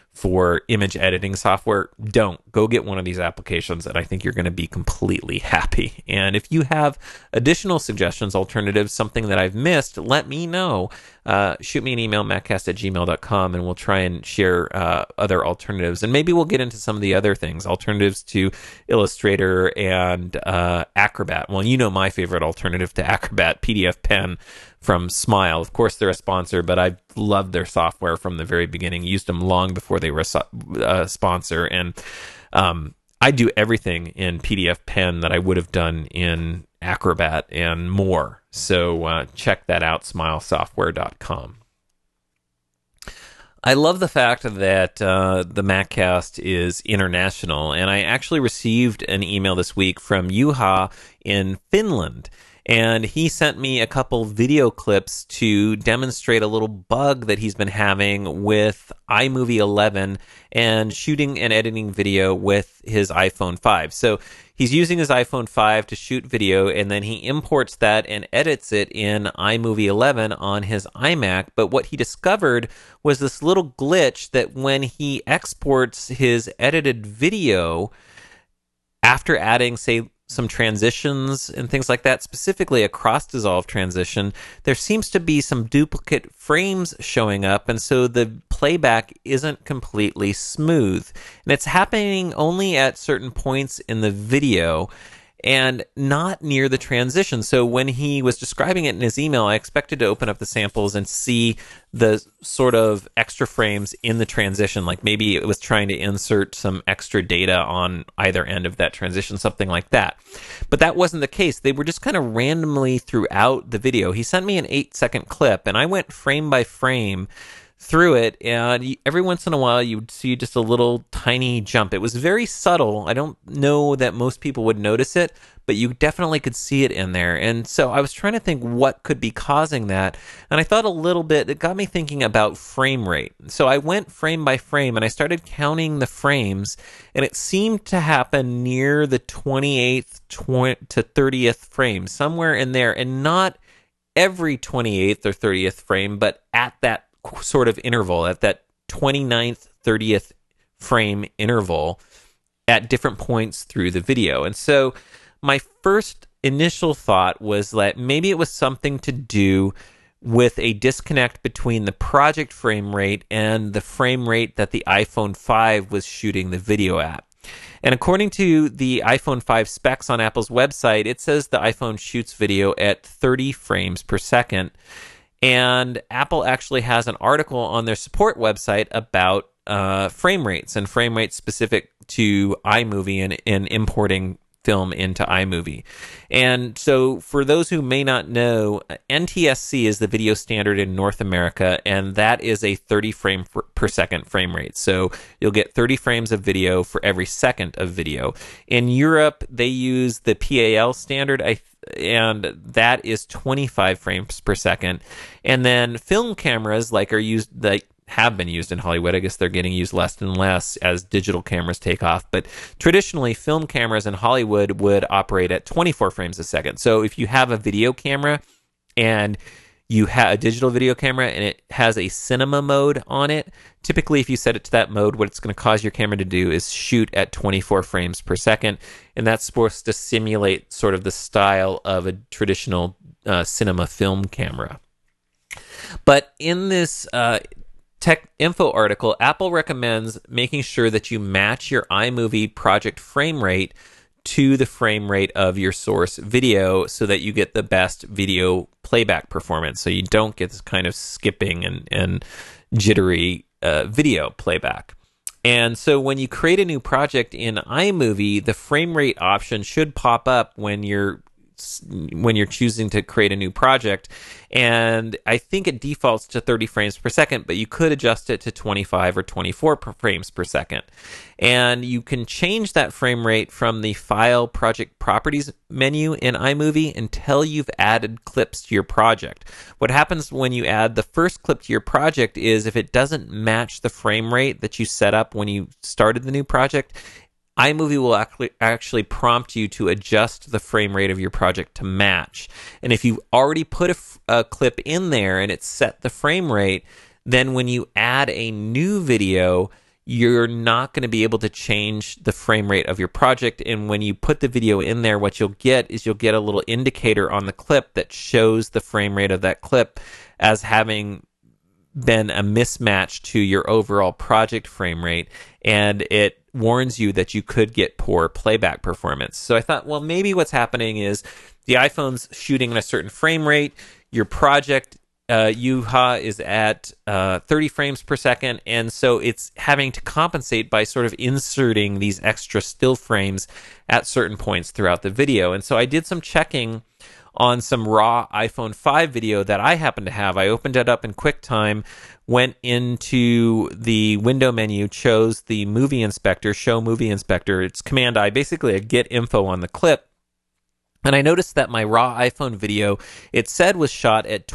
for image editing software, don't. Go get one of these applications, and I think you're going to be completely happy. And if you have additional suggestions, alternatives, something that I've missed, let me know. Shoot me an email, maccast@gmail.com, and we'll try and share other alternatives. And maybe we'll get into some of the other things, alternatives to Illustrator and Acrobat. Well, you know my favorite alternative to Acrobat, PDF Pen from Smile. Of course, they're a sponsor, but I've loved their software from the very beginning. Used them long before they were a sponsor. And I do everything in PDF Pen that I would have done in Acrobat and more. So check that out, smilesoftware.com. I love the fact that the MacCast is international, and I actually received an email this week from Juha in Finland. And he sent me a couple video clips to demonstrate a little bug that he's been having with iMovie 11 and shooting and editing video with his iPhone 5. So he's using his iPhone 5 to shoot video, and then he imports that and edits it in iMovie 11 on his iMac. But what he discovered was this little glitch that when he exports his edited video, after adding, say, some transitions and things like that, specifically a cross-dissolve transition, there seems to be some duplicate frames showing up, and so the playback isn't completely smooth. And it's happening only at certain points in the video and not near the transition. So when he was describing it in his email, I expected to open up the samples and see the sort of extra frames in the transition, like maybe it was trying to insert some extra data on either end of that transition, something like that. But that wasn't the case. They were just kind of randomly throughout the video. He sent me an 8-second clip, and I went frame by frame through it, and every once in a while you would see just a little tiny jump. It was very subtle. I don't know that most people would notice it, but you definitely could see it in there. And so I was trying to think what could be causing that, and I thought a little bit, it got me thinking about frame rate. So I went frame by frame, and I started counting the frames, and it seemed to happen near the 28th to 30th frame, somewhere in there, and not every 28th or 30th frame, but at that sort of interval, at that 29th, 30th frame interval at different points through the video. And so my first initial thought was that maybe it was something to do with a disconnect between the project frame rate and the frame rate that the iPhone 5 was shooting the video at. And according to the iPhone 5 specs on Apple's website, it says the iPhone shoots video at 30 frames per second. And Apple actually has an article on their support website about frame rates and frame rates specific to iMovie and importing film into iMovie. And so for those who may not know, NTSC is the video standard in North America, and that is a 30 frame per second frame rate. So you'll get 30 frames of video for every second of video. In Europe, they use the PAL standard, and that is 25 frames per second. And then film cameras have been used in Hollywood. I guess they're getting used less and less as digital cameras take off. But traditionally, film cameras in Hollywood would operate at 24 frames a second. So if you have a video camera and you have a digital video camera and it has a cinema mode on it, typically if you set it to that mode, what it's going to cause your camera to do is shoot at 24 frames per second. And that's supposed to simulate sort of the style of a traditional cinema film camera. But in this Tech Info article, Apple recommends making sure that you match your iMovie project frame rate to the frame rate of your source video so that you get the best video playback performance. So you don't get this kind of skipping and jittery video playback. And so when you create a new project in iMovie, the frame rate option should pop up when you're choosing to create a new project. And I think it defaults to 30 frames per second, but you could adjust it to 25 or 24 frames per second. And you can change that frame rate from the File Project Properties menu in iMovie until you've added clips to your project. What happens when you add the first clip to your project is if it doesn't match the frame rate that you set up when you started the new project, iMovie will actually prompt you to adjust the frame rate of your project to match. And if you already put a clip in there and it's set the frame rate, then when you add a new video, you're not going to be able to change the frame rate of your project. And when you put the video in there, what you'll get is you'll get a little indicator on the clip that shows the frame rate of that clip as having been a mismatch to your overall project frame rate, and it warns you that you could get poor playback performance. So I thought, well, maybe what's happening is the iPhone's shooting at a certain frame rate, your project Yuha is at 30 frames per second, and so it's having to compensate by sort of inserting these extra still frames at certain points throughout the video. And so I did some checking on some raw iPhone 5 video that I happen to have. I opened it up in QuickTime, went into the window menu, chose the movie inspector, show movie inspector. It's Command I, basically a get info on the clip. And I noticed that my raw iPhone video, it said was shot at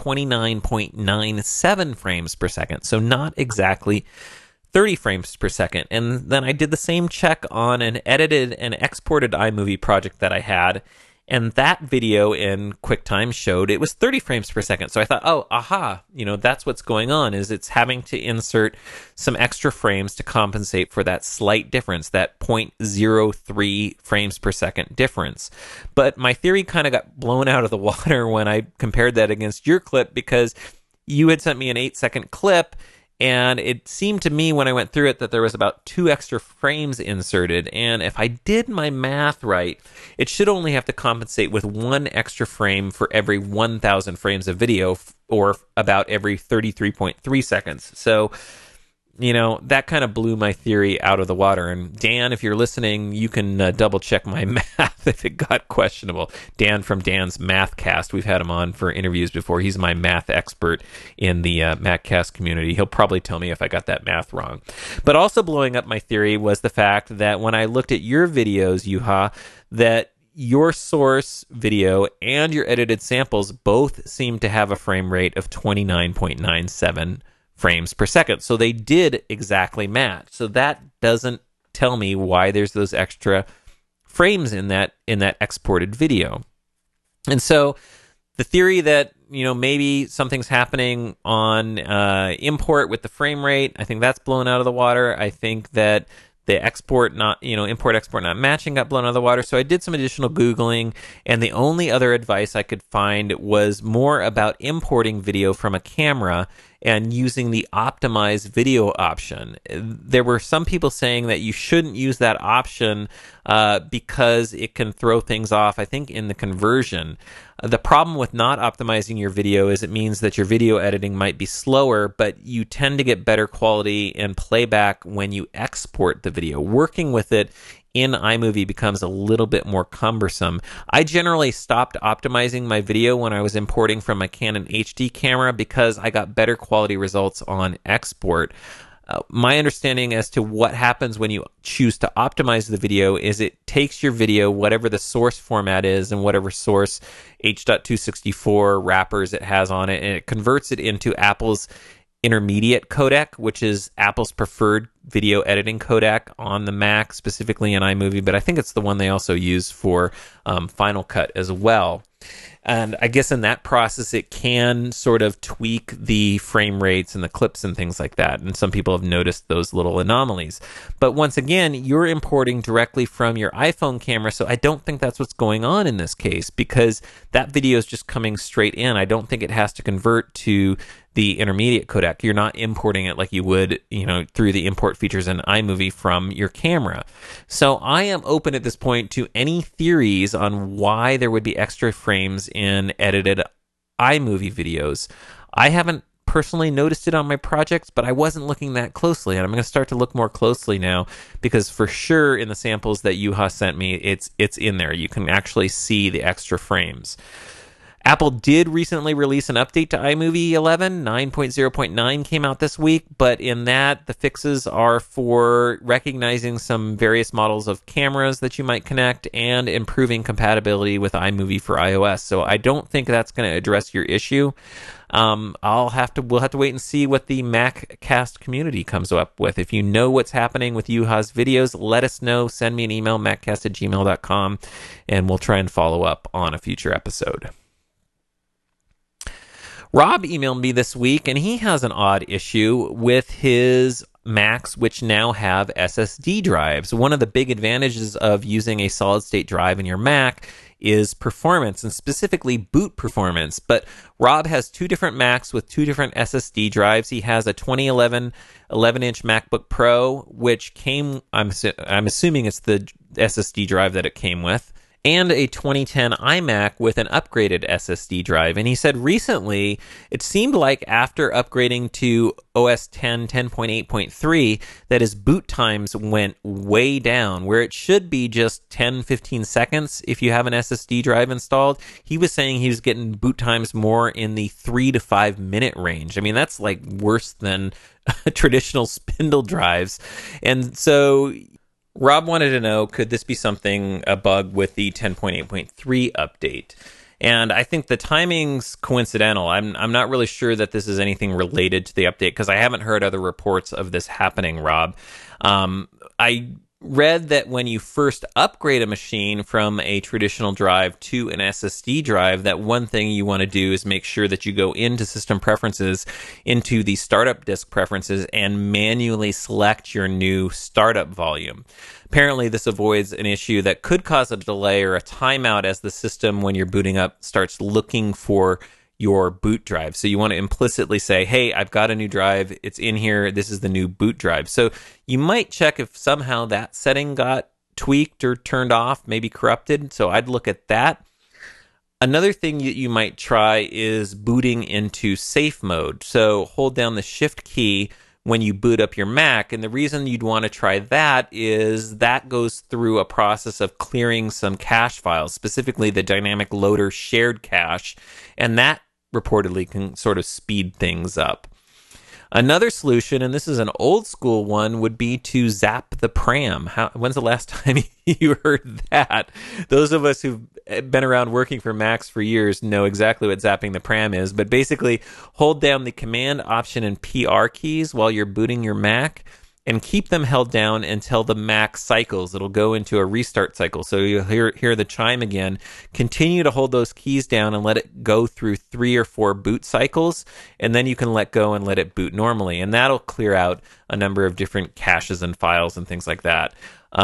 29.97 frames per second. So not exactly 30 frames per second. And then I did the same check on an edited and exported iMovie project that I had. And that video in QuickTime showed it was 30 frames per second. So I thought, oh, aha, that's what's going on, is it's having to insert some extra frames to compensate for that slight difference, that 0.03 frames per second difference. But my theory kind of got blown out of the water when I compared that against your clip, because you had sent me an 8-second clip, and it seemed to me when I went through it that there was about 2 extra frames inserted. And if I did my math right, it should only have to compensate with 1 extra frame for every 1,000 frames of video, or about every 33.3 seconds. So, that kind of blew my theory out of the water. And Dan, if you're listening, you can double check my math if it got questionable. Dan from Dan's Mathcast. We've had him on for interviews before. He's my math expert in the Mathcast community. He'll probably tell me if I got that math wrong. But also blowing up my theory was the fact that when I looked at your videos, Yuha, that your source video and your edited samples both seem to have a frame rate of 29.97 frames per second. So they did exactly match. So that doesn't tell me why there's those extra frames in that exported video. And so the theory that, maybe something's happening on import with the frame rate, I think that's blown out of the water. I think that the import export not matching got blown out of the water. So I did some additional Googling, and the only other advice I could find was more about importing video from a camera and using the optimized video option. There were some people saying that you shouldn't use that option because it can throw things off, I think, in the conversion. The problem with not optimizing your video is it means that your video editing might be slower, but you tend to get better quality and playback when you export the video. Working with it in iMovie becomes a little bit more cumbersome. I generally stopped optimizing my video when I was importing from my Canon HD camera because I got better quality results on export. My understanding as to what happens when you choose to optimize the video is it takes your video, whatever the source format is and whatever source H.264 wrappers it has on it, and it converts it into Apple's intermediate codec, which is Apple's preferred video editing codec on the Mac, specifically in iMovie, but I think it's the one they also use for Final Cut as well. And I guess in that process, it can sort of tweak the frame rates and the clips and things like that. And some people have noticed those little anomalies. But once again, you're importing directly from your iPhone camera, so I don't think that's what's going on in this case, because that video is just coming straight in. I don't think it has to convert to the intermediate codec. You're not importing it like you would, through the import features in iMovie from your camera. So I am open at this point to any theories on why there would be extra frames in edited iMovie videos. I haven't personally noticed it on my projects, but I wasn't looking that closely, and I'm going to start to look more closely now, because for sure in the samples that Yuha sent me, it's in there. You can actually see the extra frames. Apple did recently release an update to iMovie 11. 9.0.9 came out this week, but in that, the fixes are for recognizing some various models of cameras that you might connect and improving compatibility with iMovie for iOS. So I don't think that's going to address your issue. We'll have to wait and see what the MacCast community comes up with. If you know what's happening with Yuha's videos, let us know. Send me an email, maccast@gmail.com, and we'll try and follow up on a future episode. Rob emailed me this week, and he has an odd issue with his Macs which now have SSD drives. One of the big advantages of using a solid-state drive in your Mac is performance, and specifically boot performance. But Rob has two different Macs with two different SSD drives. He has a 2011 11-inch MacBook Pro, which came, I'm assuming it's the SSD drive that it came with, and a 2010 iMac with an upgraded SSD drive. And he said recently, it seemed like after upgrading to OS X 10.8.3, that his boot times went way down, where it should be just 10-15 seconds if you have an SSD drive installed. He was saying he was getting boot times more in the 3 to 5 minute range. I mean, that's like worse than traditional spindle drives. And so Rob wanted to know, could this be a bug with the 10.8.3 update? And I think the timing's coincidental. I'm not really sure that this is anything related to the update because I haven't heard other reports of this happening, Rob. I read that when you first upgrade a machine from a traditional drive to an SSD drive, that one thing you want to do is make sure that you go into system preferences, into the startup disk preferences, and manually select your new startup volume. Apparently, this avoids an issue that could cause a delay or a timeout as the system, when you're booting up, starts looking for your boot drive. So you want to implicitly say, hey, I've got a new drive. It's in here. This is the new boot drive. So you might check if somehow that setting got tweaked or turned off, maybe corrupted. So I'd look at that. Another thing you might try is booting into safe mode. So hold down the Shift key when you boot up your Mac. And the reason you'd want to try that is that goes through a process of clearing some cache files, specifically the dynamic loader shared cache. And that reportedly can sort of speed things up. Another solution, and this is an old school one, would be to zap the pram. When's the last time you heard that? Those of us who've been around working for Macs for years know exactly what zapping the pram is, but basically hold down the Command, Option, and PR keys while you're booting your Mac, and keep them held down until the Mac cycles. It'll go into a restart cycle. So you'll hear the chime again. Continue to hold those keys down and let it go through 3 or 4 boot cycles, and then you can let go and let it boot normally. And that'll clear out a number of different caches and files and things like that.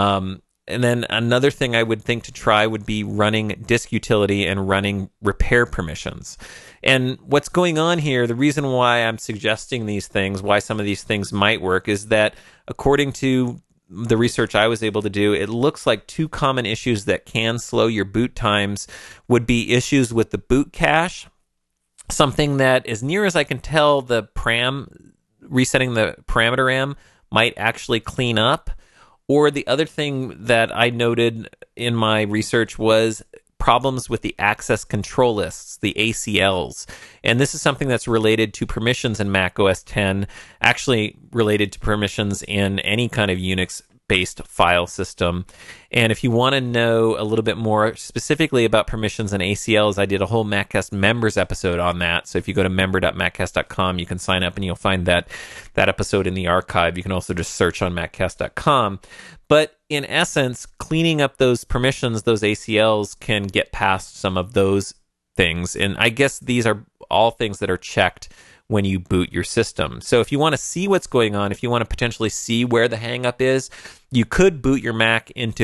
And then another thing I would think to try would be running disk utility and running repair permissions. And what's going on here, the reason why I'm suggesting these things, why some of these things might work, is that according to the research I was able to do, it looks like 2 common issues that can slow your boot times would be issues with the boot cache, something that, as near as I can tell, the resetting the parameter RAM might actually clean up. Or the other thing that I noted in my research was problems with the access control lists, the ACLs. And this is something that's related to permissions in Mac OS X, actually related to permissions in any kind of Unix-based file system. And if you want to know a little bit more specifically about permissions and ACLs, I did a whole MacCast members episode on that. So if you go to member.maccast.com, you can sign up and you'll find that episode in the archive. You can also just search on maccast.com. But in essence, cleaning up those permissions, those ACLs, can get past some of those things. And I guess these are all things that are checked when you boot your system. So if you want to see what's going on, if you want to potentially see where the hangup is, you could boot your Mac into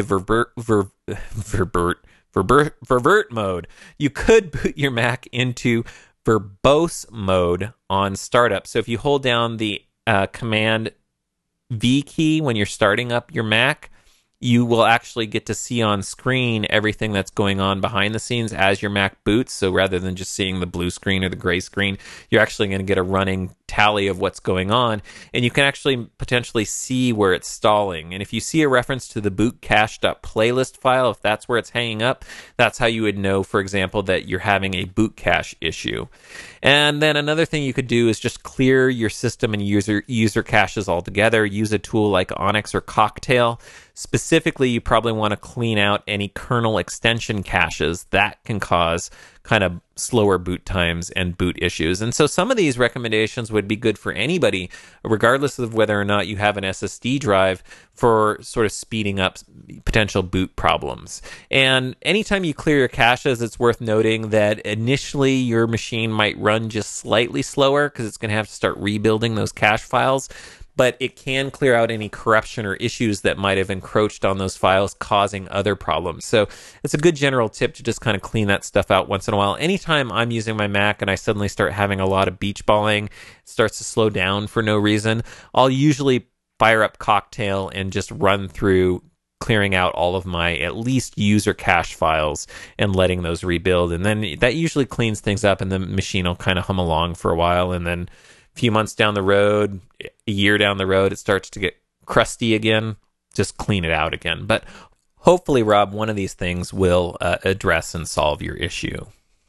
Verbert mode. You could boot your Mac into verbose mode on startup. So if you hold down the Command V key when you're starting up your Mac, you will actually get to see on screen everything that's going on behind the scenes as your Mac boots. So rather than just seeing the blue screen or the gray screen, you're actually going to get a running tally of what's going on. And you can actually potentially see where it's stalling. And if you see a reference to the bootcache.playlist file, if that's where it's hanging up, that's how you would know, for example, that you're having a boot cache issue. And then another thing you could do is just clear your system and user caches altogether. Use a tool like Onyx or Cocktail. Specifically, you probably want to clean out any kernel extension caches that can cause kind of slower boot times and boot issues. And so some of these recommendations would be good for anybody, regardless of whether or not you have an SSD drive, for sort of speeding up potential boot problems. And anytime you clear your caches, it's worth noting that initially your machine might run just slightly slower because it's going to have to start rebuilding those cache files. but it can clear out any corruption or issues that might have encroached on those files, causing other problems. So it's a good general tip to just kind of clean that stuff out once in a while. Anytime I'm using my Mac and I suddenly start having a lot of beach balling, it starts to slow down for no reason, I'll usually fire up Cocktail and just run through clearing out all of my at least user cache files and letting those rebuild. And then that usually cleans things up, and the machine will kind of hum along for a while. And then a few months down the road, a year down the road, it starts to get crusty again. Just clean it out again. But hopefully, Rob, one of these things will address and solve your issue.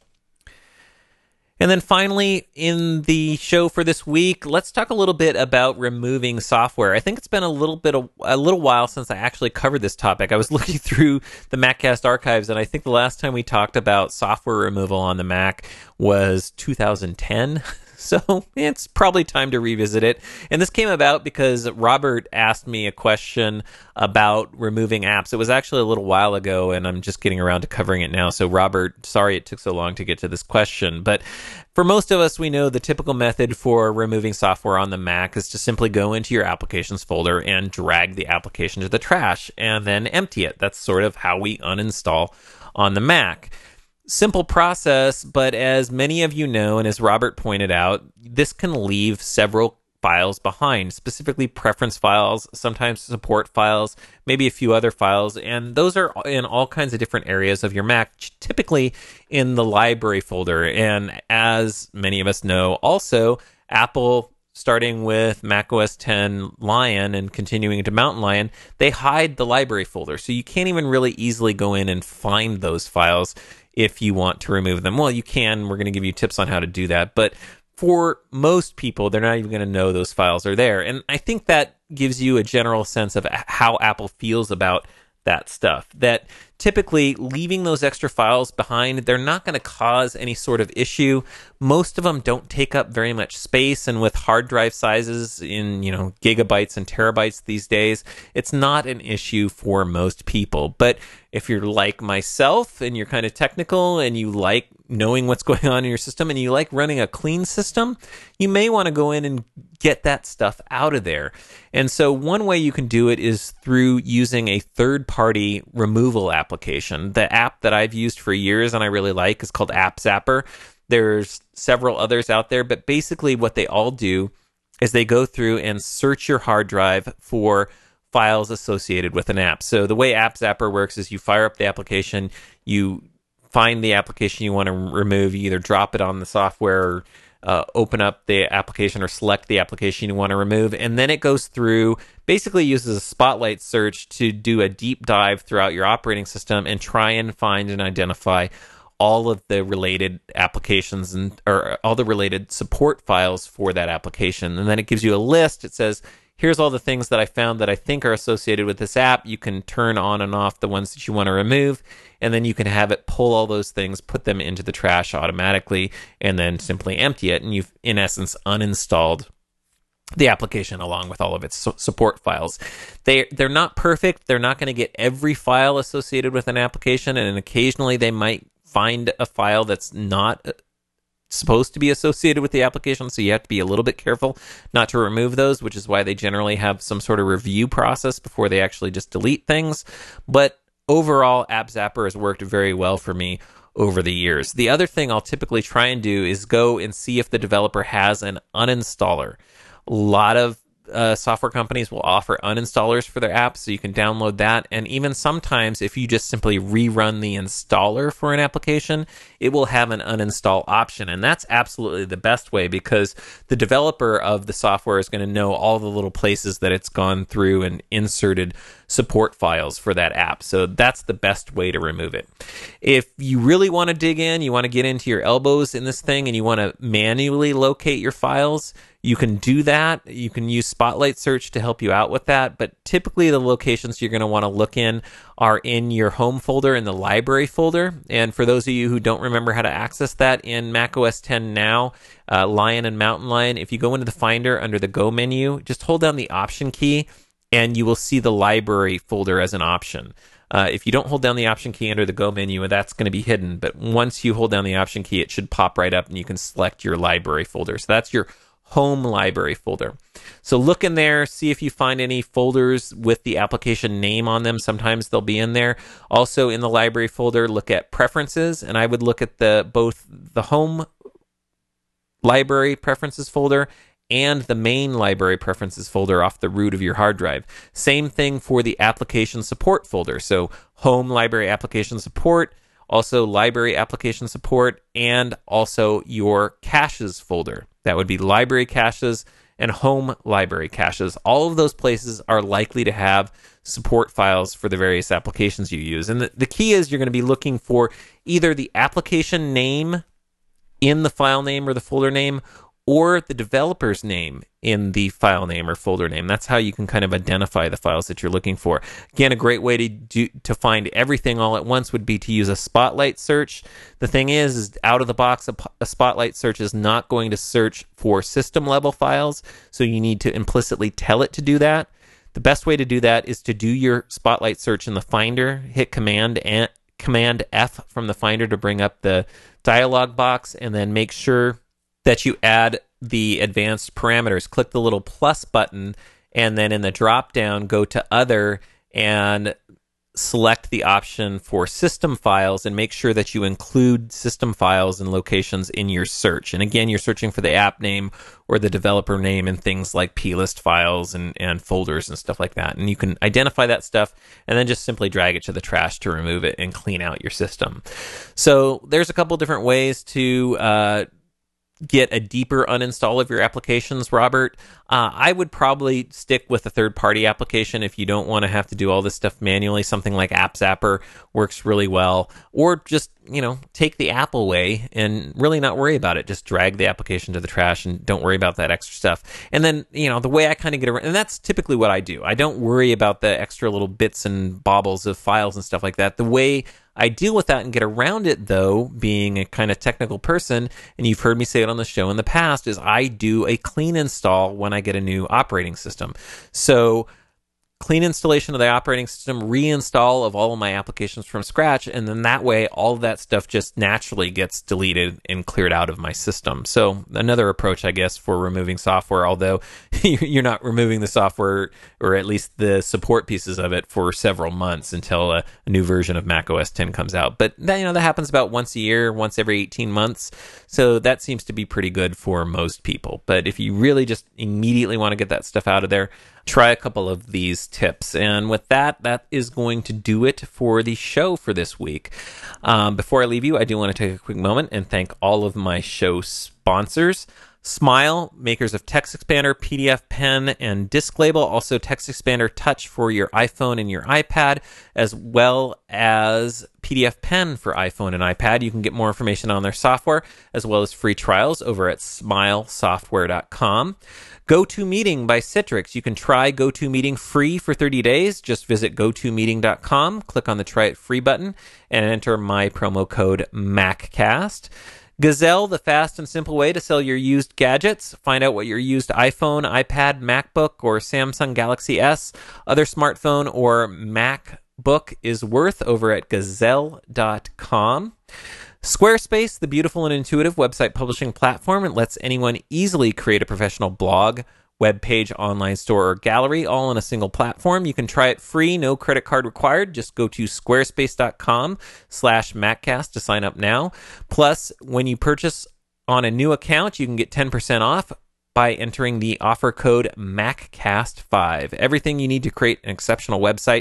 And then finally, in the show for this week, let's talk a little bit about removing software. I think it's been a little while since I actually covered this topic. I was looking through the MacCast archives, and I think the last time we talked about software removal on the Mac was 2010. So it's probably time to revisit it. And this came about because Robert asked me a question about removing apps. It was actually a little while ago, and I'm just getting around to covering it now. So Robert, sorry it took so long to get to this question. But for most of us, we know the typical method for removing software on the Mac is to simply go into your applications folder and drag the application to the trash and then empty it. That's sort of how we uninstall on the Mac. Simple process, but as many of you know, and as Robert pointed out, this can leave several files behind, specifically preference files, sometimes support files, maybe a few other files, and those are in all kinds of different areas of your Mac, typically in the library folder. And as many of us know, also, Apple, starting with macOS 10 Lion and continuing to Mountain Lion, they hide the library folder, so you can't even really easily go in and find those files if you want to remove them. Well, you can. We're going to give you tips on how to do that. But for most people, they're not even going to know those files are there. And I think that gives you a general sense of how Apple feels about that stuff. That typically leaving those extra files behind, they're not going to cause any sort of issue. Most of them don't take up very much space, and with hard drive sizes in, gigabytes and terabytes these days, it's not an issue for most people. But if you're like myself and you're kind of technical and you like knowing what's going on in your system and you like running a clean system, you may want to go in and get that stuff out of there. And so one way you can do it is through using a third-party removal application. The app that I've used for years and I really like is called AppZapper. There's several others out there, but basically what they all do is they go through and search your hard drive for files associated with an app. So the way AppZapper works is you fire up the application, you find the application you want to remove, you either drop it on the software or open up the application or select the application you want to remove, and then it goes through, basically uses a spotlight search to do a deep dive throughout your operating system and try and find and identify all of the related applications or all the related support files for that application. And then it gives you a list. It says, here's all the things that I found that I think are associated with this app. You can turn on and off the ones that you want to remove, and then you can have it pull all those things, put them into the trash automatically, and then simply empty it. And you've, in essence, uninstalled the application along with all of its support files. They're not perfect. They're not going to get every file associated with an application, and occasionally they might find a file that's not supposed to be associated with the application, so you have to be a little bit careful not to remove those, which is why they generally have some sort of review process before they actually just delete things. But overall, AppZapper has worked very well for me over the years. The other thing I'll typically try and do is go and see if the developer has an uninstaller. A lot of software companies will offer uninstallers for their apps, so you can download that. And even sometimes, if you just simply rerun the installer for an application, it will have an uninstall option. And that's absolutely the best way, because the developer of the software is going to know all the little places that it's gone through and inserted support files for that app. So that's the best way to remove it. If you really want to dig in, you want to get into your elbows in this thing, and you want to manually locate your files, you can do that. You can use Spotlight Search to help you out with that. But typically the locations you're going to want to look in are in your home folder, in the library folder. And for those of you who don't remember how to access that, in macOS 10 now, Lion and Mountain Lion, if you go into the Finder under the Go menu, just hold down the Option key, and you will see the library folder as an option. If you don't hold down the Option key under the Go menu, that's going to be hidden. But once you hold down the Option key, it should pop right up, and you can select your library folder. So that's your home library folder. So look in there, see if you find any folders with the application name on them. Sometimes they'll be in there. Also in the library folder, look at preferences, and I would look at both the home library preferences folder and the main library preferences folder off the root of your hard drive. Same thing for the application support folder. So home library application support, also library application support, and also your caches folder. That would be library caches and home library caches. All of those places are likely to have support files for the various applications you use. And the key is you're going to be looking for either the application name in the file name or the folder name, or the developer's name in the file name or folder name. That's how you can kind of identify the files that you're looking for. Again, a great way to find everything all at once would be to use a Spotlight search. The thing is out of the box, a Spotlight search is not going to search for system level files, so you need to implicitly tell it to do that. The best way to do that is to do your Spotlight search in the Finder, hit Command F from the Finder to bring up the dialog box, and then make sure that you add the advanced parameters. Click the little plus button, and then in the drop down, go to Other and select the option for system files, and make sure that you include system files and locations in your search. And again, you're searching for the app name or the developer name and things like plist files and folders and stuff like that. And you can identify that stuff and then just simply drag it to the trash to remove it and clean out your system. So there's a couple different ways to get a deeper uninstall of your applications, Robert. I would probably stick with a third-party application if you don't want to have to do all this stuff manually. Something like AppZapper works really well. Or just, take the app away and really not worry about it. Just drag the application to the trash and don't worry about that extra stuff. And then, the way I kind of get around, and that's typically what I do. I don't worry about the extra little bits and baubles of files and stuff like that. The way I deal with that and get around it, though, being a kind of technical person, and you've heard me say it on the show in the past, is I do a clean install when I get a new operating system. So clean installation of the operating system, reinstall of all of my applications from scratch, and then that way all of that stuff just naturally gets deleted and cleared out of my system. So another approach, I guess, for removing software, although you're not removing the software, or at least the support pieces of it, for several months until a new version of Mac OS X comes out. But that, that happens about once a year, once every 18 months. So that seems to be pretty good for most people. But if you really just immediately want to get that stuff out of there, try a couple of these tips. And with that, that is going to do it for the show for this week. Before I leave you, I do want to take a quick moment and thank all of my show sponsors. Smile, makers of TextExpander, PDFpen, and DiskLabel. Also TextExpander Touch for your iPhone and your iPad, as well as PDFpen for iPhone and iPad. You can get more information on their software, as well as free trials, over at smilesoftware.com. GoToMeeting by Citrix. You can try GoToMeeting free for 30 days. Just visit gotomeeting.com, click on the Try It Free button, and enter my promo code MACCAST. Gazelle, the fast and simple way to sell your used gadgets. Find out what your used iPhone, iPad, MacBook, or Samsung Galaxy S, other smartphone, or MacBook is worth over at gazelle.com. Squarespace, the beautiful and intuitive website publishing platform. It lets anyone easily create a professional blog, web page, online store, or gallery, all on a single platform. You can try it free, no credit card required. Just go to squarespace.com/MacCast to sign up now. Plus, when you purchase on a new account, you can get 10% off by entering the offer code MacCast5. Everything you need to create an exceptional website,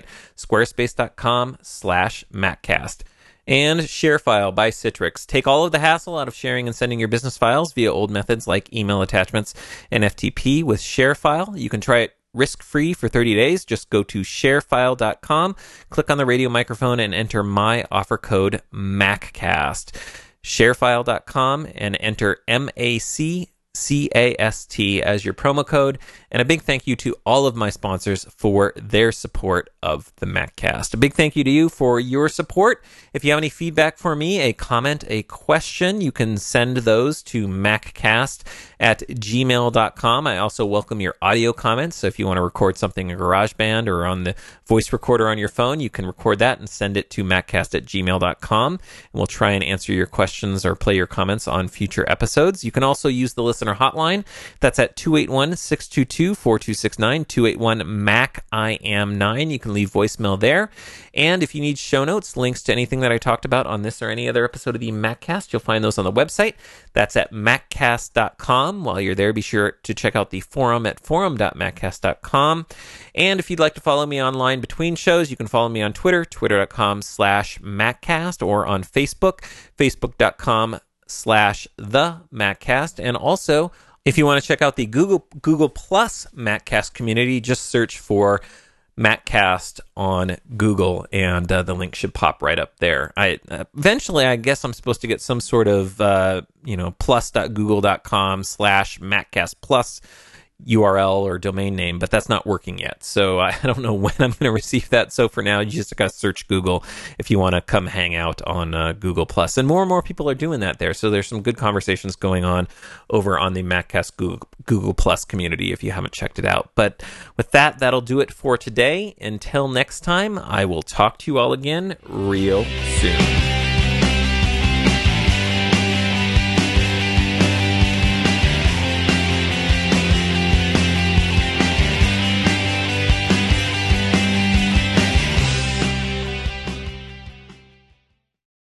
squarespace.com/MacCast. And ShareFile by Citrix. Take all of the hassle out of sharing and sending your business files via old methods like email attachments and FTP with ShareFile. You can try it risk-free for 30 days. Just go to sharefile.com, click on the radio microphone, and enter my offer code MACCAST. Sharefile.com and enter MACCAST as your promo code. And a big thank you to all of my sponsors for their support of the MacCast. A big thank you to you for your support. If you have any feedback for me, a comment, a question, you can send those to maccast@gmail.com. I also welcome your audio comments. So if you want to record something in GarageBand or on the voice recorder on your phone, you can record that and send it to maccast@gmail.com. And we'll try and answer your questions or play your comments on future episodes. You can also use the list Center hotline. That's at 281-622-4269, 281-MAC-I-AM-9. You can leave voicemail there. And if you need show notes, links to anything that I talked about on this or any other episode of the MacCast, you'll find those on the website. That's at maccast.com. While you're there, be sure to check out the forum at forum.maccast.com. And if you'd like to follow me online between shows, you can follow me on Twitter, twitter.com/MacCast, or on Facebook, facebook.com/TheMacCast. And also, if you want to check out the Google Plus MacCast community, just search for MacCast on Google, and the link should pop right up there. Eventually, I guess I'm supposed to get some sort of plus.google.com/MacCast Plus URL or domain name, but that's not working yet. So I don't know when I'm going to receive that. So for now, you just got to search Google if you want to come hang out on Google Plus. And more people are doing that there. So there's some good conversations going on over on the MacCast Google Plus community if you haven't checked it out. But with that, that'll do it for today. Until next time, I will talk to you all again real soon.